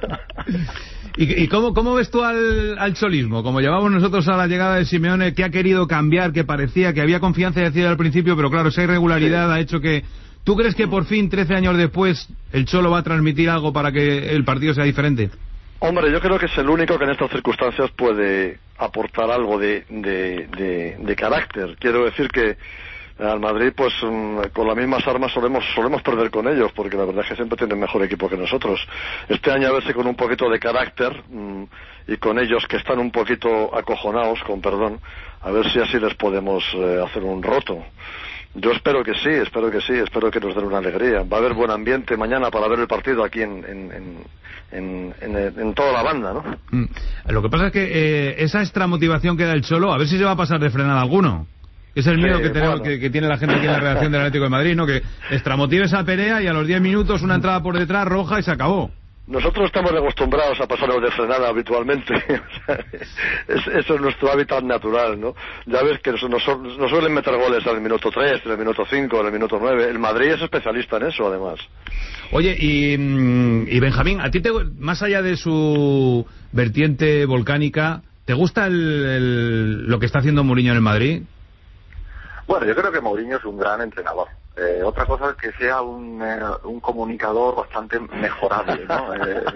¿Y cómo ves tú al cholismo? Como llevamos nosotros a la llegada de Simeone, que ha querido cambiar, que parecía que había confianza, decía al principio, pero claro, esa irregularidad ha hecho que... ¿Tú crees que por fin, 13 años después, el Cholo va a transmitir algo para que el partido sea diferente? Hombre, yo creo que es el único que en estas circunstancias puede aportar algo de carácter. Quiero decir que al Madrid, pues con las mismas armas solemos perder con ellos, porque la verdad es que siempre tienen mejor equipo que nosotros. Este año a ver si con un poquito de carácter y con ellos que están un poquito acojonados, con perdón, a ver si así les podemos hacer un roto. Yo espero que sí, espero que nos den una alegría. Va a haber buen ambiente mañana para ver el partido aquí en toda la banda, ¿no? Lo que pasa es que esa extra motivación que da el Cholo, a ver si se va a pasar de frenar alguno. Es el miedo que tenemos, que tiene la gente aquí en la redacción del Atlético de Madrid, ¿no? Que extramotive esa pelea y a los 10 minutos una entrada por detrás roja y se acabó. Nosotros estamos acostumbrados a pasarnos de frenada habitualmente. Eso es nuestro hábitat natural, ¿no? Ya ves que nos suelen meter goles al minuto 3, en el minuto 5, en el minuto 9. El Madrid es especialista en eso, además. Oye, y Benjamín, ¿a ti más allá de su vertiente volcánica, te gusta lo que está haciendo Mourinho en el Madrid? Bueno, yo creo que Mourinho es un gran entrenador. Otra cosa es que sea un comunicador bastante mejorable, ¿no?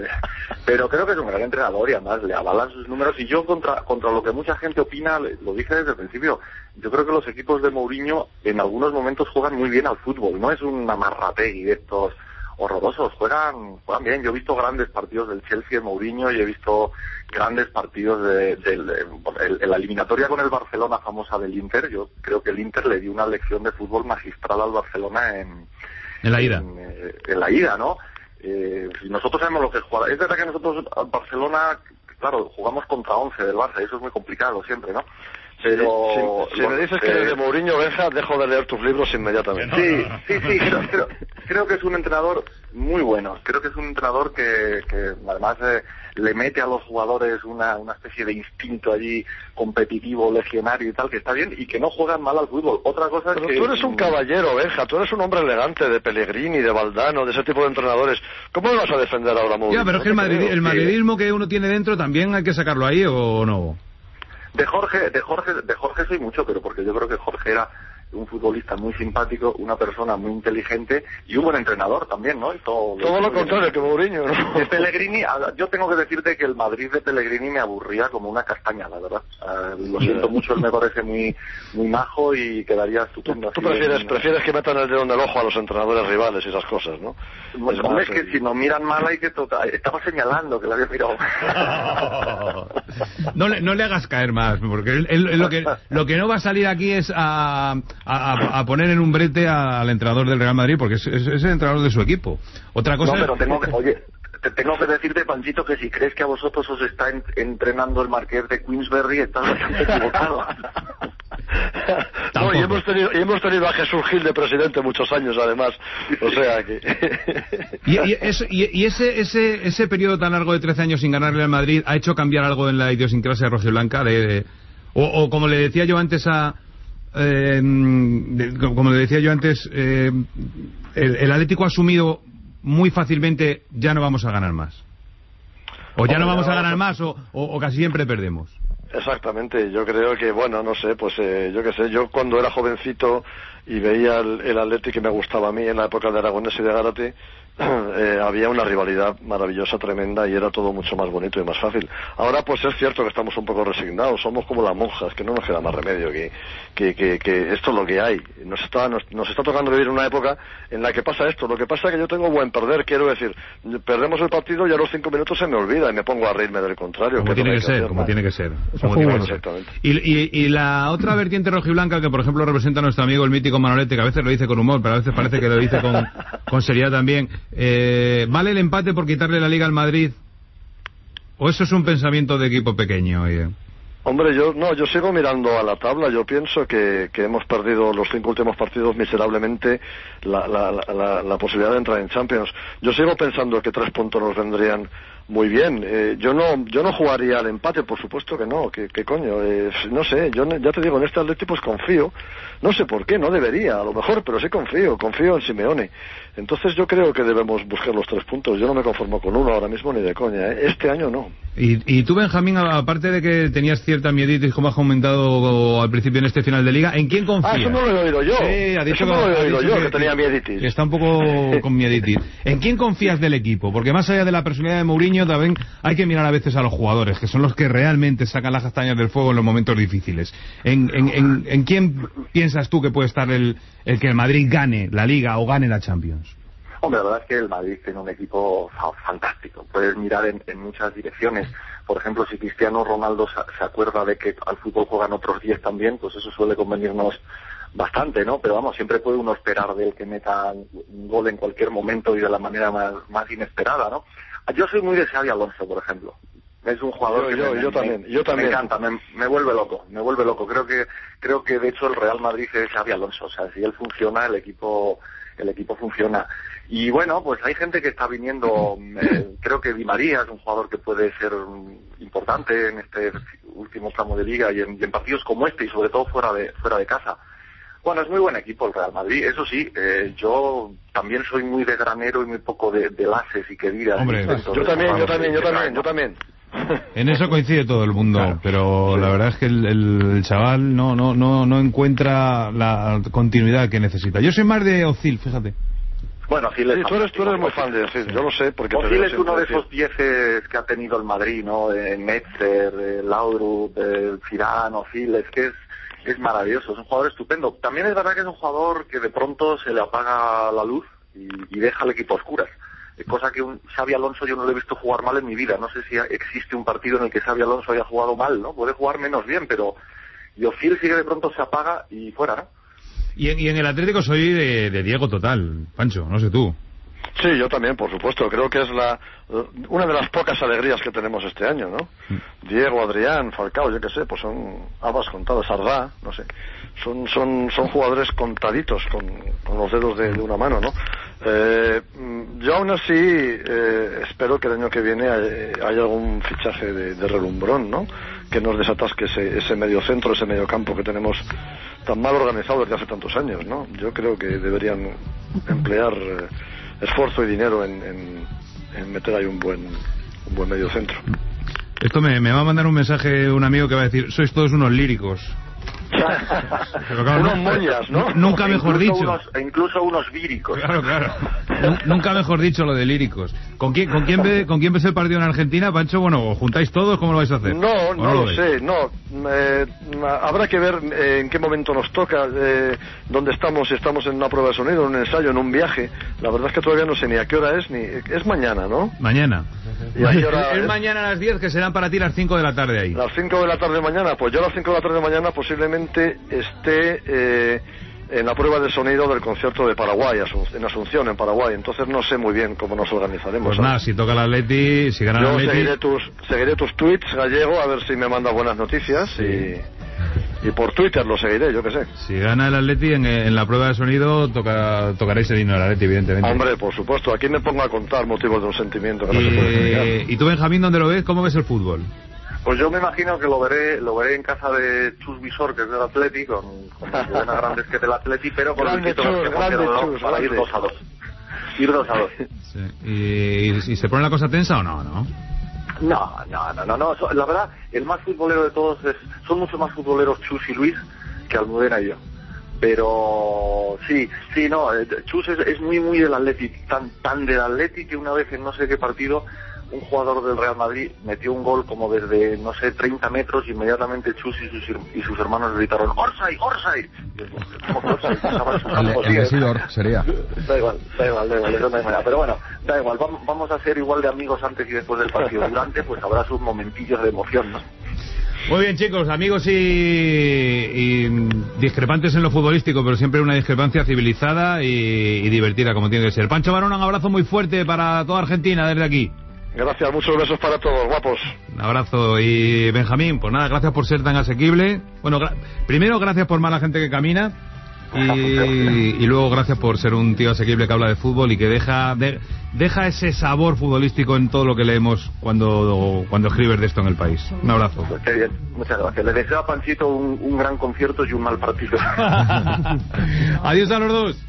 Pero creo que es un gran entrenador y además le avalan sus números. Y yo contra lo que mucha gente opina, lo dije desde el principio, yo creo que los equipos de Mourinho en algunos momentos juegan muy bien al fútbol. No es un amarrategui de estos horrorosos, juegan bien. Yo he visto grandes partidos del Chelsea de Mourinho y he visto grandes partidos en la eliminatoria con el Barcelona famosa del Inter. Yo creo que el Inter le dio una lección de fútbol magistral al Barcelona en la ida. En la ida, ¿no? Nosotros sabemos lo que es jugar. Es verdad que nosotros al Barcelona, claro, jugamos contra 11 del Barça y eso es muy complicado siempre, ¿no? Pero si me dices que de Mourinho, Benja, dejo de leer tus libros inmediatamente. Sí, creo que es un entrenador muy bueno. Creo que es un entrenador que además le mete a los jugadores una especie de instinto allí competitivo, legionario y tal, que está bien, y que no juegan mal al fútbol. Otra cosa es que... Tú eres un caballero, Benja, tú eres un hombre elegante, de Pellegrini, de Valdano, de ese tipo de entrenadores. ¿Cómo vas a defender ahora a Mourinho? Ya, pero es que el madridismo que uno tiene dentro también hay que sacarlo ahí, ¿o no? De Jorge soy mucho, pero porque yo creo que Jorge era un futbolista muy simpático, una persona muy inteligente y un buen entrenador también, ¿no? Y todo lo contrario que Mourinho, ¿no? De Pellegrini, yo tengo que decirte que el Madrid de Pellegrini me aburría como una castaña, la verdad. Lo siento mucho, él me parece muy majo y quedaría estupendo. Tú prefieres que metan el dedo en el ojo a los entrenadores rivales y esas cosas, ¿no? Hombre, es que si nos miran mal hay que tocar. Estaba señalando que le había mirado. No le hagas caer más, porque él lo que no va a salir aquí es a poner en un brete al entrenador del Real Madrid, porque es el entrenador de su equipo. Otra cosa... No, pero tengo que decirte, Panchito, que si crees que a vosotros os está entrenando el Marqués de Queensberry, estás bastante equivocado. No, y hemos tenido a Jesús Gil de presidente muchos años, además. O sea que... y ese periodo tan largo de 13 años sin ganarle al Madrid ha hecho cambiar algo en la idiosincrasia rojiblanca, o como le decía yo antes el Atlético ha asumido muy fácilmente: ya no vamos a ganar más, o ya no vamos a ganar más, o casi siempre perdemos. Exactamente, yo creo que, bueno, no sé, pues yo qué sé, yo cuando era jovencito y veía el Atleti que me gustaba a mí en la época de Aragonés y de Gárate, había una rivalidad maravillosa, tremenda, y era todo mucho más bonito y más fácil. Ahora pues es cierto que estamos un poco resignados, somos como las monjas, que no nos queda más remedio que esto es lo que hay. Nos está tocando vivir una época en la que pasa esto. Lo que pasa es que yo tengo buen perder, quiero decir, perdemos el partido y a los 5 minutos se me olvida y me pongo a reírme del contrario. Como tiene que ser. Exactamente. Y la otra vertiente rojiblanca, que por ejemplo representa a nuestro amigo el mítico Manolete, que a veces lo dice con humor, pero a veces parece que lo dice con seriedad también. ¿Vale el empate por quitarle la Liga al Madrid? ¿O eso es un pensamiento de equipo pequeño? Hombre, yo sigo mirando a la tabla. Yo pienso que hemos perdido los 5 últimos partidos miserablemente la posibilidad de entrar en Champions. Yo sigo pensando que 3 puntos nos vendrían muy bien. Yo no jugaría al empate, por supuesto que no. ¿Qué coño? No sé, ya te digo, en este Atleti pues confío. No sé por qué, no debería, a lo mejor, pero sí confío en Simeone. Entonces yo creo que debemos buscar los 3 puntos. Yo no me conformo con 1 ahora mismo ni de coña, ¿eh? Este año no. Y tú, Benjamín, aparte de que tenías cierta mieditis, como has comentado al principio en este final de Liga, ¿en quién confías? Eso no lo he oído yo. Sí, ha dicho eso no lo he oído yo, que tenía mieditis. Que está un poco con mieditis. ¿En quién confías del equipo? Porque más allá de la personalidad de Mourinho, también hay que mirar a veces a los jugadores, que son los que realmente sacan las castañas del fuego en los momentos difíciles. ¿En quién piensas tú que puede estar el que el Madrid gane la Liga o gane la Champions? Hombre, la verdad es que el Madrid tiene un equipo fantástico. Puedes mirar en muchas direcciones. Por ejemplo, si Cristiano Ronaldo se acuerda de que al fútbol juegan otros 10 también, pues eso suele convenirnos bastante, ¿no? Pero vamos, siempre puede uno esperar de él que meta un gol en cualquier momento y de la manera más inesperada, ¿no? Yo soy muy de Xabi Alonso, por ejemplo. Es un jugador yo también. Me encanta, me vuelve loco. Creo que de hecho el Real Madrid es Xabi Alonso. O sea, si él funciona, el equipo funciona. Y bueno, pues hay gente que está viniendo, creo que Di María es un jugador que puede ser importante en este último tramo de Liga y en partidos como este, y sobre todo fuera de casa. Bueno, es muy buen equipo el Real Madrid, eso sí, yo también soy muy de granero y muy poco de lases y que digas. Hombre, yo también. En eso coincide todo el mundo, claro. Pero sí. La verdad es que el chaval no encuentra la continuidad que necesita. Yo soy más de Ozil, fíjate. Bueno, Ozil sí, tú eres muy fan de Ozil, yo lo sé. Porque Ozil es uno de esos 10 que ha tenido el Madrid, ¿no? Metzer, Laudrup, Zidane, Ozil, es que es maravilloso, es un jugador estupendo. También es verdad que es un jugador que de pronto se le apaga la luz y deja al equipo a oscuras. Cosa que un Xabi Alonso yo no lo he visto jugar mal en mi vida. No sé si existe un partido en el que Xabi Alonso haya jugado mal, ¿no? Puede jugar menos bien, pero Ozil sí que de pronto se apaga y fuera, ¿no? Y en el Atlético soy de Diego total, Pancho, no sé tú. Sí, yo también, por supuesto. Creo que es una de las pocas alegrías que tenemos este año, ¿no? Diego, Adrián, Falcao, yo qué sé, pues son habas contadas, Ardá, no sé. Son jugadores contaditos con los dedos de una mano, ¿no? Yo aún así espero que el año que viene haya algún fichaje de relumbrón, ¿no? Que nos desatasque ese mediocentro, ese mediocampo que tenemos tan mal organizado desde hace tantos años, ¿no? Yo creo que deberían emplear esfuerzo y dinero en meter ahí un buen mediocentro. Esto me va a mandar un mensaje un amigo que va a decir: sois todos unos líricos. Pero claro, unos mollas, ¿no? Nunca mejor dicho. Incluso unos víricos. Claro. Nunca mejor dicho lo de líricos. ¿Con quién ves el partido en Argentina, Pancho? Bueno, ¿os juntáis todos? ¿Cómo lo vais a hacer? No lo sé, no. Habrá que ver en qué momento nos toca, dónde estamos, si estamos en una prueba de sonido, en un ensayo, en un viaje. La verdad es que todavía no sé ni a qué hora es, es mañana, ¿no? Mañana. ¿Y a qué hora es mañana a las 10, que serán para ti las 5 de la tarde ahí. Las 5 de la tarde mañana, pues yo a las 5 de la tarde mañana posiblemente esté en la prueba de sonido del concierto de Paraguay, en Asunción, en Paraguay. Entonces no sé muy bien cómo nos organizaremos. Pues nada, si toca el Atleti, si gana el Atleti... Yo seguiré tus tweets, Gallego, a ver si me manda buenas noticias. Sí. Y por Twitter lo seguiré, yo qué sé. Si gana el Atleti en la prueba de sonido, tocaréis el himno del Atleti, evidentemente. Hombre, por supuesto, aquí me pongo a contar motivos de un sentimiento que no se puede explicar. ¿Y tú, Benjamín, dónde lo ves? ¿Cómo ves el fútbol? Pues yo me imagino que lo veré en casa de Chus Visor, que es del Atleti, con las buenas grandes que es del Atleti, pero con el Chus, para ir 2-2. Ir 2-2. Sí. ¿Y se pone la cosa tensa o no? No. La verdad, el más futbolero de todos son mucho más futboleros Chus y Luis que Almudena y yo. Pero sí, Chus es muy del Atleti, tan del Atleti que una vez en no sé qué partido un jugador del Real Madrid metió un gol como desde, no sé, 30 metros, y inmediatamente Chus y sus hermanos gritaron ¡Orsay! El de Sidor sería. Da igual, eso no hay manera. Pero bueno, da igual, vamos a ser igual de amigos antes y después del partido. Durante, pues habrá sus momentillos de emoción, ¿no? Muy bien, chicos, amigos y discrepantes en lo futbolístico, pero siempre una discrepancia civilizada y divertida, como tiene que ser. Pancho Varona, un abrazo muy fuerte para toda Argentina desde aquí. Gracias, muchos besos para todos, guapos. Un abrazo. Y Benjamín, pues nada, gracias por ser tan asequible. Bueno, primero gracias por mala gente que camina. Y luego gracias por ser un tío asequible que habla de fútbol y que deja ese sabor futbolístico en todo lo que leemos cuando escribes de esto en El País. Un abrazo. Pues qué bien, muchas gracias. Le deseo a Panchito un gran concierto y un mal partido. Adiós a los dos.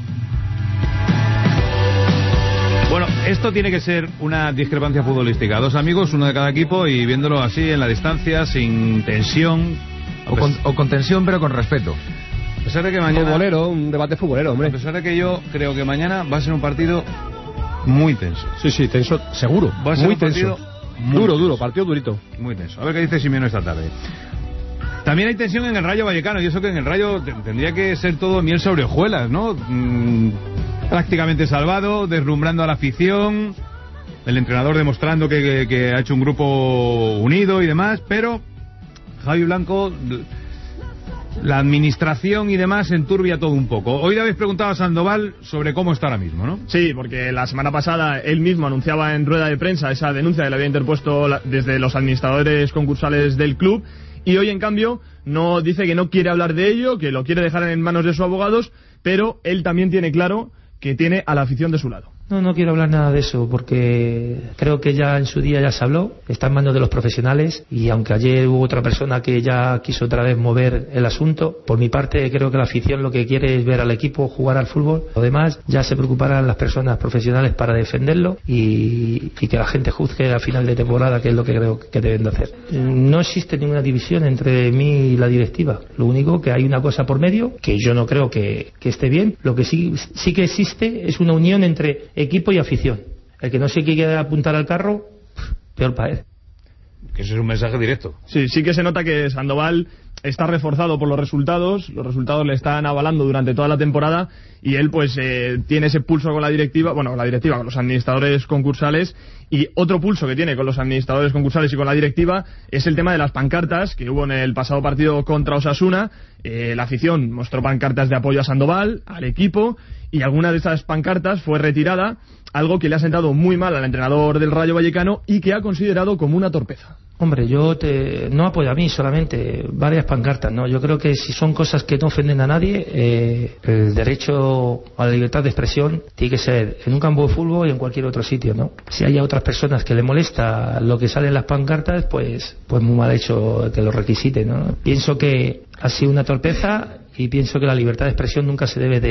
Bueno, esto tiene que ser una discrepancia futbolística. Dos amigos, uno de cada equipo, y viéndolo así en la distancia, sin tensión. O con tensión, pero con respeto. A pesar de que mañana... Futbolero, un debate futbolero, hombre. A pesar de que yo creo que mañana va a ser un partido muy tenso. Sí, tenso, seguro. Va a ser muy un partido tenso. muy Duro, tenso. partido durito. Muy tenso. A ver qué dice Simeone esta tarde. También hay tensión en el Rayo Vallecano, y eso que en el Rayo tendría que ser todo miel sobre hojuelas, ¿no? Prácticamente salvado, deslumbrando a la afición, el entrenador demostrando que ha hecho un grupo unido y demás, pero Javi Blanco, la administración y demás enturbia todo un poco. Hoy le habéis preguntado a Sandoval sobre cómo está ahora mismo, ¿no? Sí, porque la semana pasada él mismo anunciaba en rueda de prensa esa denuncia que le había interpuesto desde los administradores concursales del club, y hoy en cambio no dice que no quiere hablar de ello, que lo quiere dejar en manos de sus abogados, pero él también tiene claro que tiene a la afición de su lado. No quiero hablar nada de eso porque creo que ya en su día ya se habló, está en manos de los profesionales, y aunque ayer hubo otra persona que ya quiso otra vez mover el asunto, por mi parte creo que la afición lo que quiere es ver al equipo jugar al fútbol. Lo demás ya se preocuparán las personas profesionales para defenderlo y que la gente juzgue a final de temporada, que es lo que creo que deben de hacer. No existe ninguna división entre mí y la directiva, lo único que hay una cosa por medio que yo no creo que esté bien. Lo que sí que existe es una unión entre equipo y afición. El que no se quiere apuntar al carro, peor para él. Que eso es un mensaje directo. Sí que se nota que Sandoval está reforzado por los resultados le están avalando durante toda la temporada, y él pues tiene ese pulso con la directiva, con los administradores concursales, y otro pulso que tiene con los administradores concursales y con la directiva es el tema de las pancartas que hubo en el pasado partido contra Osasuna. La afición mostró pancartas de apoyo a Sandoval, al equipo, y alguna de esas pancartas fue retirada, algo que le ha sentado muy mal al entrenador del Rayo Vallecano y que ha considerado como una torpeza. Hombre, no apoyo a mí solamente, varias pancartas, ¿no? Yo creo que si son cosas que no ofenden a nadie, el derecho a la libertad de expresión tiene que ser en un campo de fútbol y en cualquier otro sitio, ¿no? Si hay a otras personas que le molesta lo que sale en las pancartas, pues muy mal hecho que lo requisiten, ¿no? Pienso que ha sido una torpeza, y pienso que la libertad de expresión nunca se debe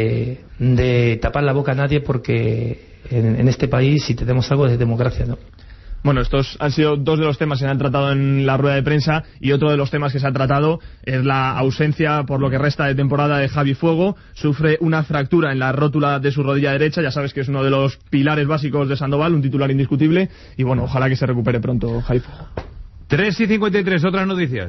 de tapar la boca a nadie, porque en este país, si tenemos algo, es democracia, ¿no? Bueno, estos han sido dos de los temas que se han tratado en la rueda de prensa, y otro de los temas que se ha tratado es la ausencia por lo que resta de temporada de Javi Fuego. Sufre una fractura en la rótula de su rodilla derecha, ya sabes que es uno de los pilares básicos de Sandoval, un titular indiscutible, y bueno, ojalá que se recupere pronto Javi Fuego. 3:53, otras noticias.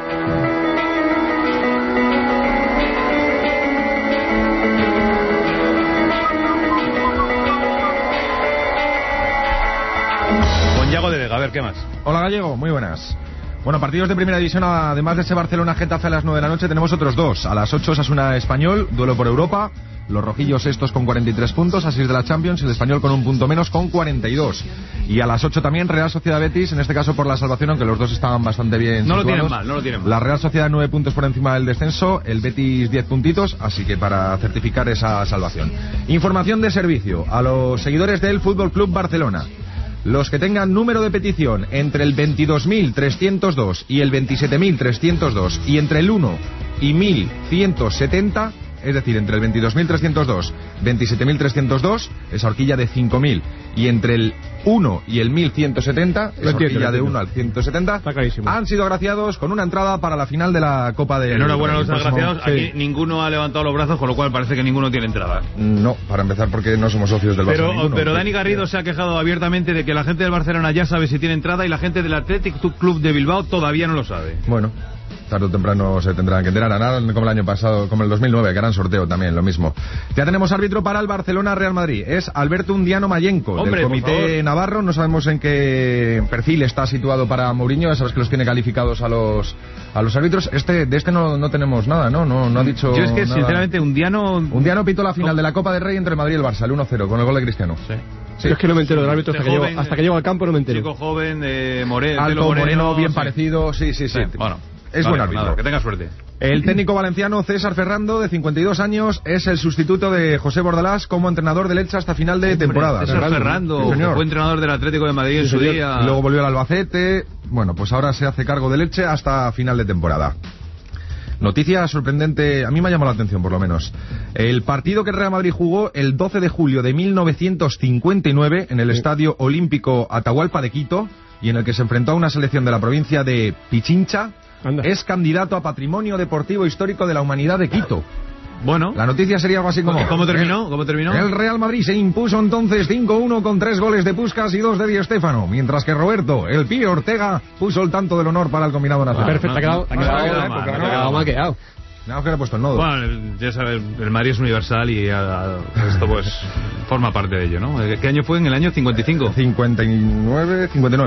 A ver, ¿qué más? Hola, Gallego, muy buenas. Bueno, partidos de primera división, además de ese Barcelona-Getafe a las 9 de la noche, tenemos otros dos. A las 8, Osasuna Español, duelo por Europa. Los rojillos estos con 43 puntos, a 6 de la Champions, el Español con un punto menos, con 42. Y a las 8 también Real Sociedad Betis, en este caso por la salvación, aunque los dos estaban bastante bien no situados. No lo tienen mal. La Real Sociedad 9 puntos por encima del descenso, el Betis 10 puntitos, así que para certificar esa salvación. Información de servicio a los seguidores del Fútbol Club Barcelona. Los que tengan número de petición entre el 22.302 y el 27.302 y entre el 1 y 1.170, es decir, entre el 22.302 y 27.302, esa horquilla de 5.000, y entre el 1 y el 1.170, esa horquilla de 1 al 170, han sido agraciados con una entrada para la final de la Copa de... Enhorabuena a los agraciados. Aquí ninguno ha levantado los brazos, con lo cual parece que ninguno tiene entrada. No, para empezar, porque no somos socios del Barcelona. Pero Dani Garrido se ha quejado abiertamente de que la gente del Barcelona ya sabe si tiene entrada y la gente del Athletic Club de Bilbao todavía no lo sabe. Bueno, tarde o temprano se tendrán que enterar, nada como el año pasado, como el 2009, que harán sorteo también, lo mismo. Ya tenemos árbitro para el Barcelona-Real Madrid, es Alberto Undiano Mayenco, del Comité Navarro. No sabemos en qué perfil está situado para Mourinho, ya sabes que los tiene calificados a los árbitros. De este no tenemos nada, no ha dicho. Yo es que nada. Sinceramente Undiano pitó la final de la Copa del Rey entre el Madrid y el Barça, el 1-0, con el gol de Cristiano. Sí. Sí. Yo es que no me entero del árbitro hasta que llego al campo, no me entero. Chico joven, Alto, moreno, bien parecido, sí. Bueno, es buen árbitro. Nada, que tenga suerte. El técnico valenciano César Ferrando, de 52 años, es el sustituto de José Bordalás como entrenador del Elche hasta final de temporada. César Ferrando, sí, fue entrenador del Atlético de Madrid en su día. Y luego volvió al Albacete. Bueno, pues ahora se hace cargo del Elche hasta final de temporada. Noticia sorprendente, a mí me ha llamado la atención por lo menos. El partido que el Real Madrid jugó el 12 de julio de 1959 en el Estadio Olímpico Atahualpa de Quito, y en el que se enfrentó a una selección de la provincia de Pichincha, es candidato a Patrimonio Deportivo Histórico de la Humanidad de Quito. Bueno, la noticia sería algo así como... ¿Cómo terminó? El Real Madrid se impuso entonces 5-1 con 3 goles de Puskás y 2 de Di Stéfano, mientras que Roberto, el Pío Ortega, puso el tanto del honor para el combinado nacional. Perfecto, ha quedado maqueado. No, que le he puesto el nodo. Bueno, ya sabes, el Madrid es universal y esto pues forma parte de ello, ¿no? ¿Qué año fue? ¿En el año 55? 59.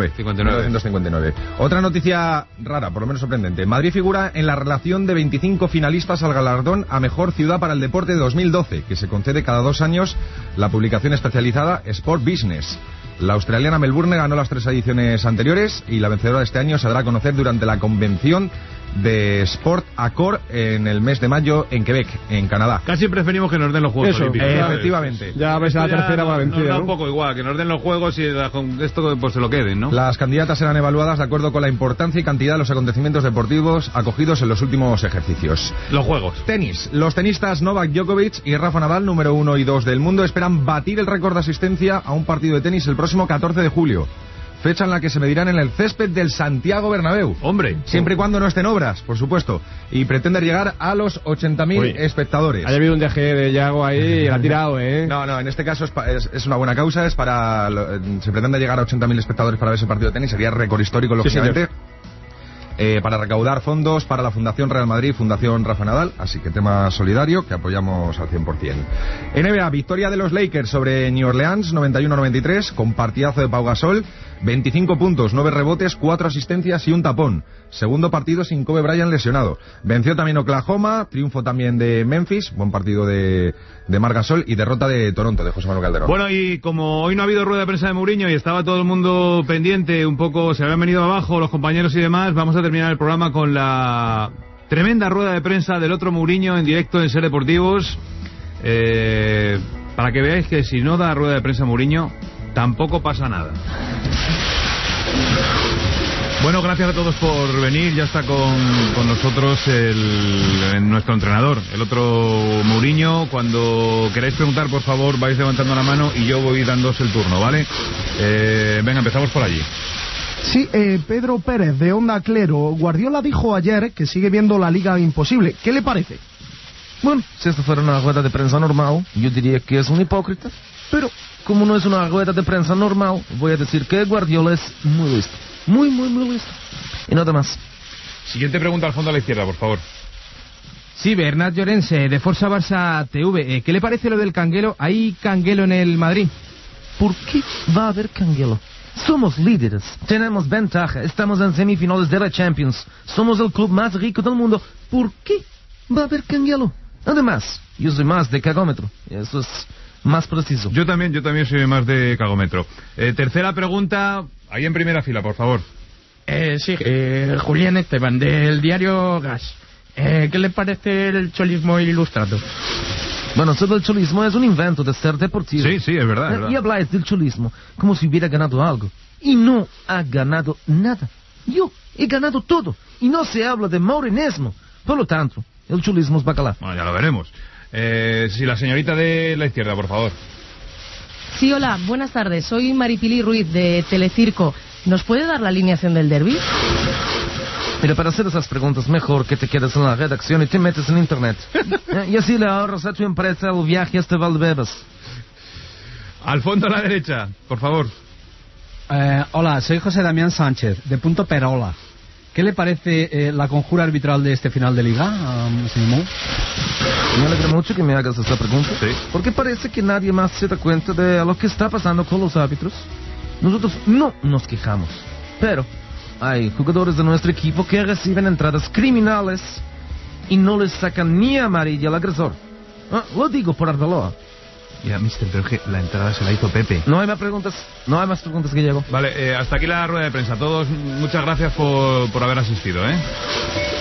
1959. Otra noticia rara, por lo menos sorprendente. Madrid figura en la relación de 25 finalistas al galardón a Mejor Ciudad para el Deporte de 2012, que se concede cada 2 años la publicación especializada Sport Business. La australiana Melbourne ganó las 3 ediciones anteriores y la vencedora de este año se dará a conocer durante la convención de Sport Accord en el mes de mayo en Quebec, en Canadá. Casi preferimos que nos den los Juegos Olímpicos. Efectivamente. Ya ves a la tercera va vencida, nos da un poco igual, que nos den los Juegos y esto pues se lo queden, ¿no? Las candidatas serán evaluadas de acuerdo con la importancia y cantidad de los acontecimientos deportivos acogidos en los últimos ejercicios. Los Juegos. Tenis. Los tenistas Novak Djokovic y Rafa Nadal, número 1 y 2 del mundo, esperan batir el récord de asistencia a un partido de tenis el próximo 14 de julio. Fecha en la que se medirán en el césped del Santiago Bernabéu. Hombre. Siempre y cuando no estén obras, por supuesto. Y pretende llegar a los 80.000 espectadores. Ha habido un DG de Yago ahí y la ha tirado, ¿eh? No, en este caso es una buena causa. Se pretende llegar a 80.000 espectadores para ver ese partido de tenis. Sería récord histórico, lógicamente. Para recaudar fondos para la Fundación Real Madrid, Fundación Rafa Nadal, así que tema solidario que apoyamos al 100%. NBA, victoria de los Lakers sobre New Orleans, 91-93, con partidazo de Pau Gasol, 25 puntos, 9 rebotes, 4 asistencias y un tapón. Segundo partido sin Kobe Bryant lesionado. Venció también Oklahoma, triunfo también de Memphis, buen partido de Marc Gasol, y derrota de Toronto, de José Manuel Calderón. Bueno, y como hoy no ha habido rueda de prensa de Mourinho y estaba todo el mundo pendiente, un poco se habían venido abajo los compañeros y demás, vamos a terminar el programa con la tremenda rueda de prensa del otro Mourinho en directo en Ser Deportivos, para que veáis que si no da rueda de prensa Mourinho, tampoco pasa nada. Bueno, gracias a todos por venir. Ya está con nosotros nuestro entrenador, el otro Mourinho. Cuando queráis preguntar, por favor, vais levantando la mano y yo voy dándoos el turno, ¿vale? Venga, empezamos por allí. Sí, Pedro Pérez, de Onda Clero. Guardiola dijo ayer que sigue viendo la Liga imposible. ¿Qué le parece? Bueno, si esto fuera una rueda de prensa normal, yo diría que es un hipócrita. Pero, como no es una rueda de prensa normal, voy a decir que Guardiola es muy listo. Muy listo. Y nada más. Siguiente pregunta al fondo a la izquierda, por favor. Sí, Bernat Llorense, de Forza Barça TV. ¿Qué le parece lo del canguelo? ¿Hay canguelo en el Madrid? ¿Por qué va a haber canguelo? Somos líderes, tenemos ventaja, estamos en semifinales de la Champions, somos el club más rico del mundo. ¿Por qué va a haber canguelo? Además, yo soy más de cagómetro, eso es más preciso. Yo también soy más de cagómetro. Tercera pregunta, ahí en primera fila, por favor. Sí, Julián Esteban, del diario Gas. ¿Qué le parece el cholismo ilustrado? Bueno, eso del cholismo es un invento de ser deportivo. Sí, es verdad. Y habláis del cholismo como si hubiera ganado algo. Y no ha ganado nada. Yo he ganado todo. Y no se habla de morenismo. Por lo tanto, el cholismo es bacalao. Bueno, ya lo veremos. Sí, la señorita de la izquierda, por favor. Sí, hola, buenas tardes. Soy Maripili Ruiz, de Telecirco. ¿Nos puede dar la alineación del derbi? Mira, para hacer esas preguntas, mejor que te quedes en la redacción y te metes en internet. Y así le ahorras a tu empresa el viaje hasta Valdebebas. Al fondo a la derecha, por favor. Hola, soy José Damián Sánchez, de Punto Perola. ¿Qué le parece la conjura arbitral de este final de Liga, señor Mou? Me alegra mucho que me hagas esta pregunta. Sí. Porque parece que nadie más se da cuenta de lo que está pasando con los árbitros. Nosotros no nos quejamos, pero hay jugadores de nuestro equipo que reciben entradas criminales y no les sacan ni amarilla al agresor. Lo digo por Arbeloa. Ya, mister, pero es que la entrada se la hizo Pepe. No hay más preguntas, Guillermo. Vale, hasta aquí la rueda de prensa. Todos, muchas gracias por haber asistido, ¿eh?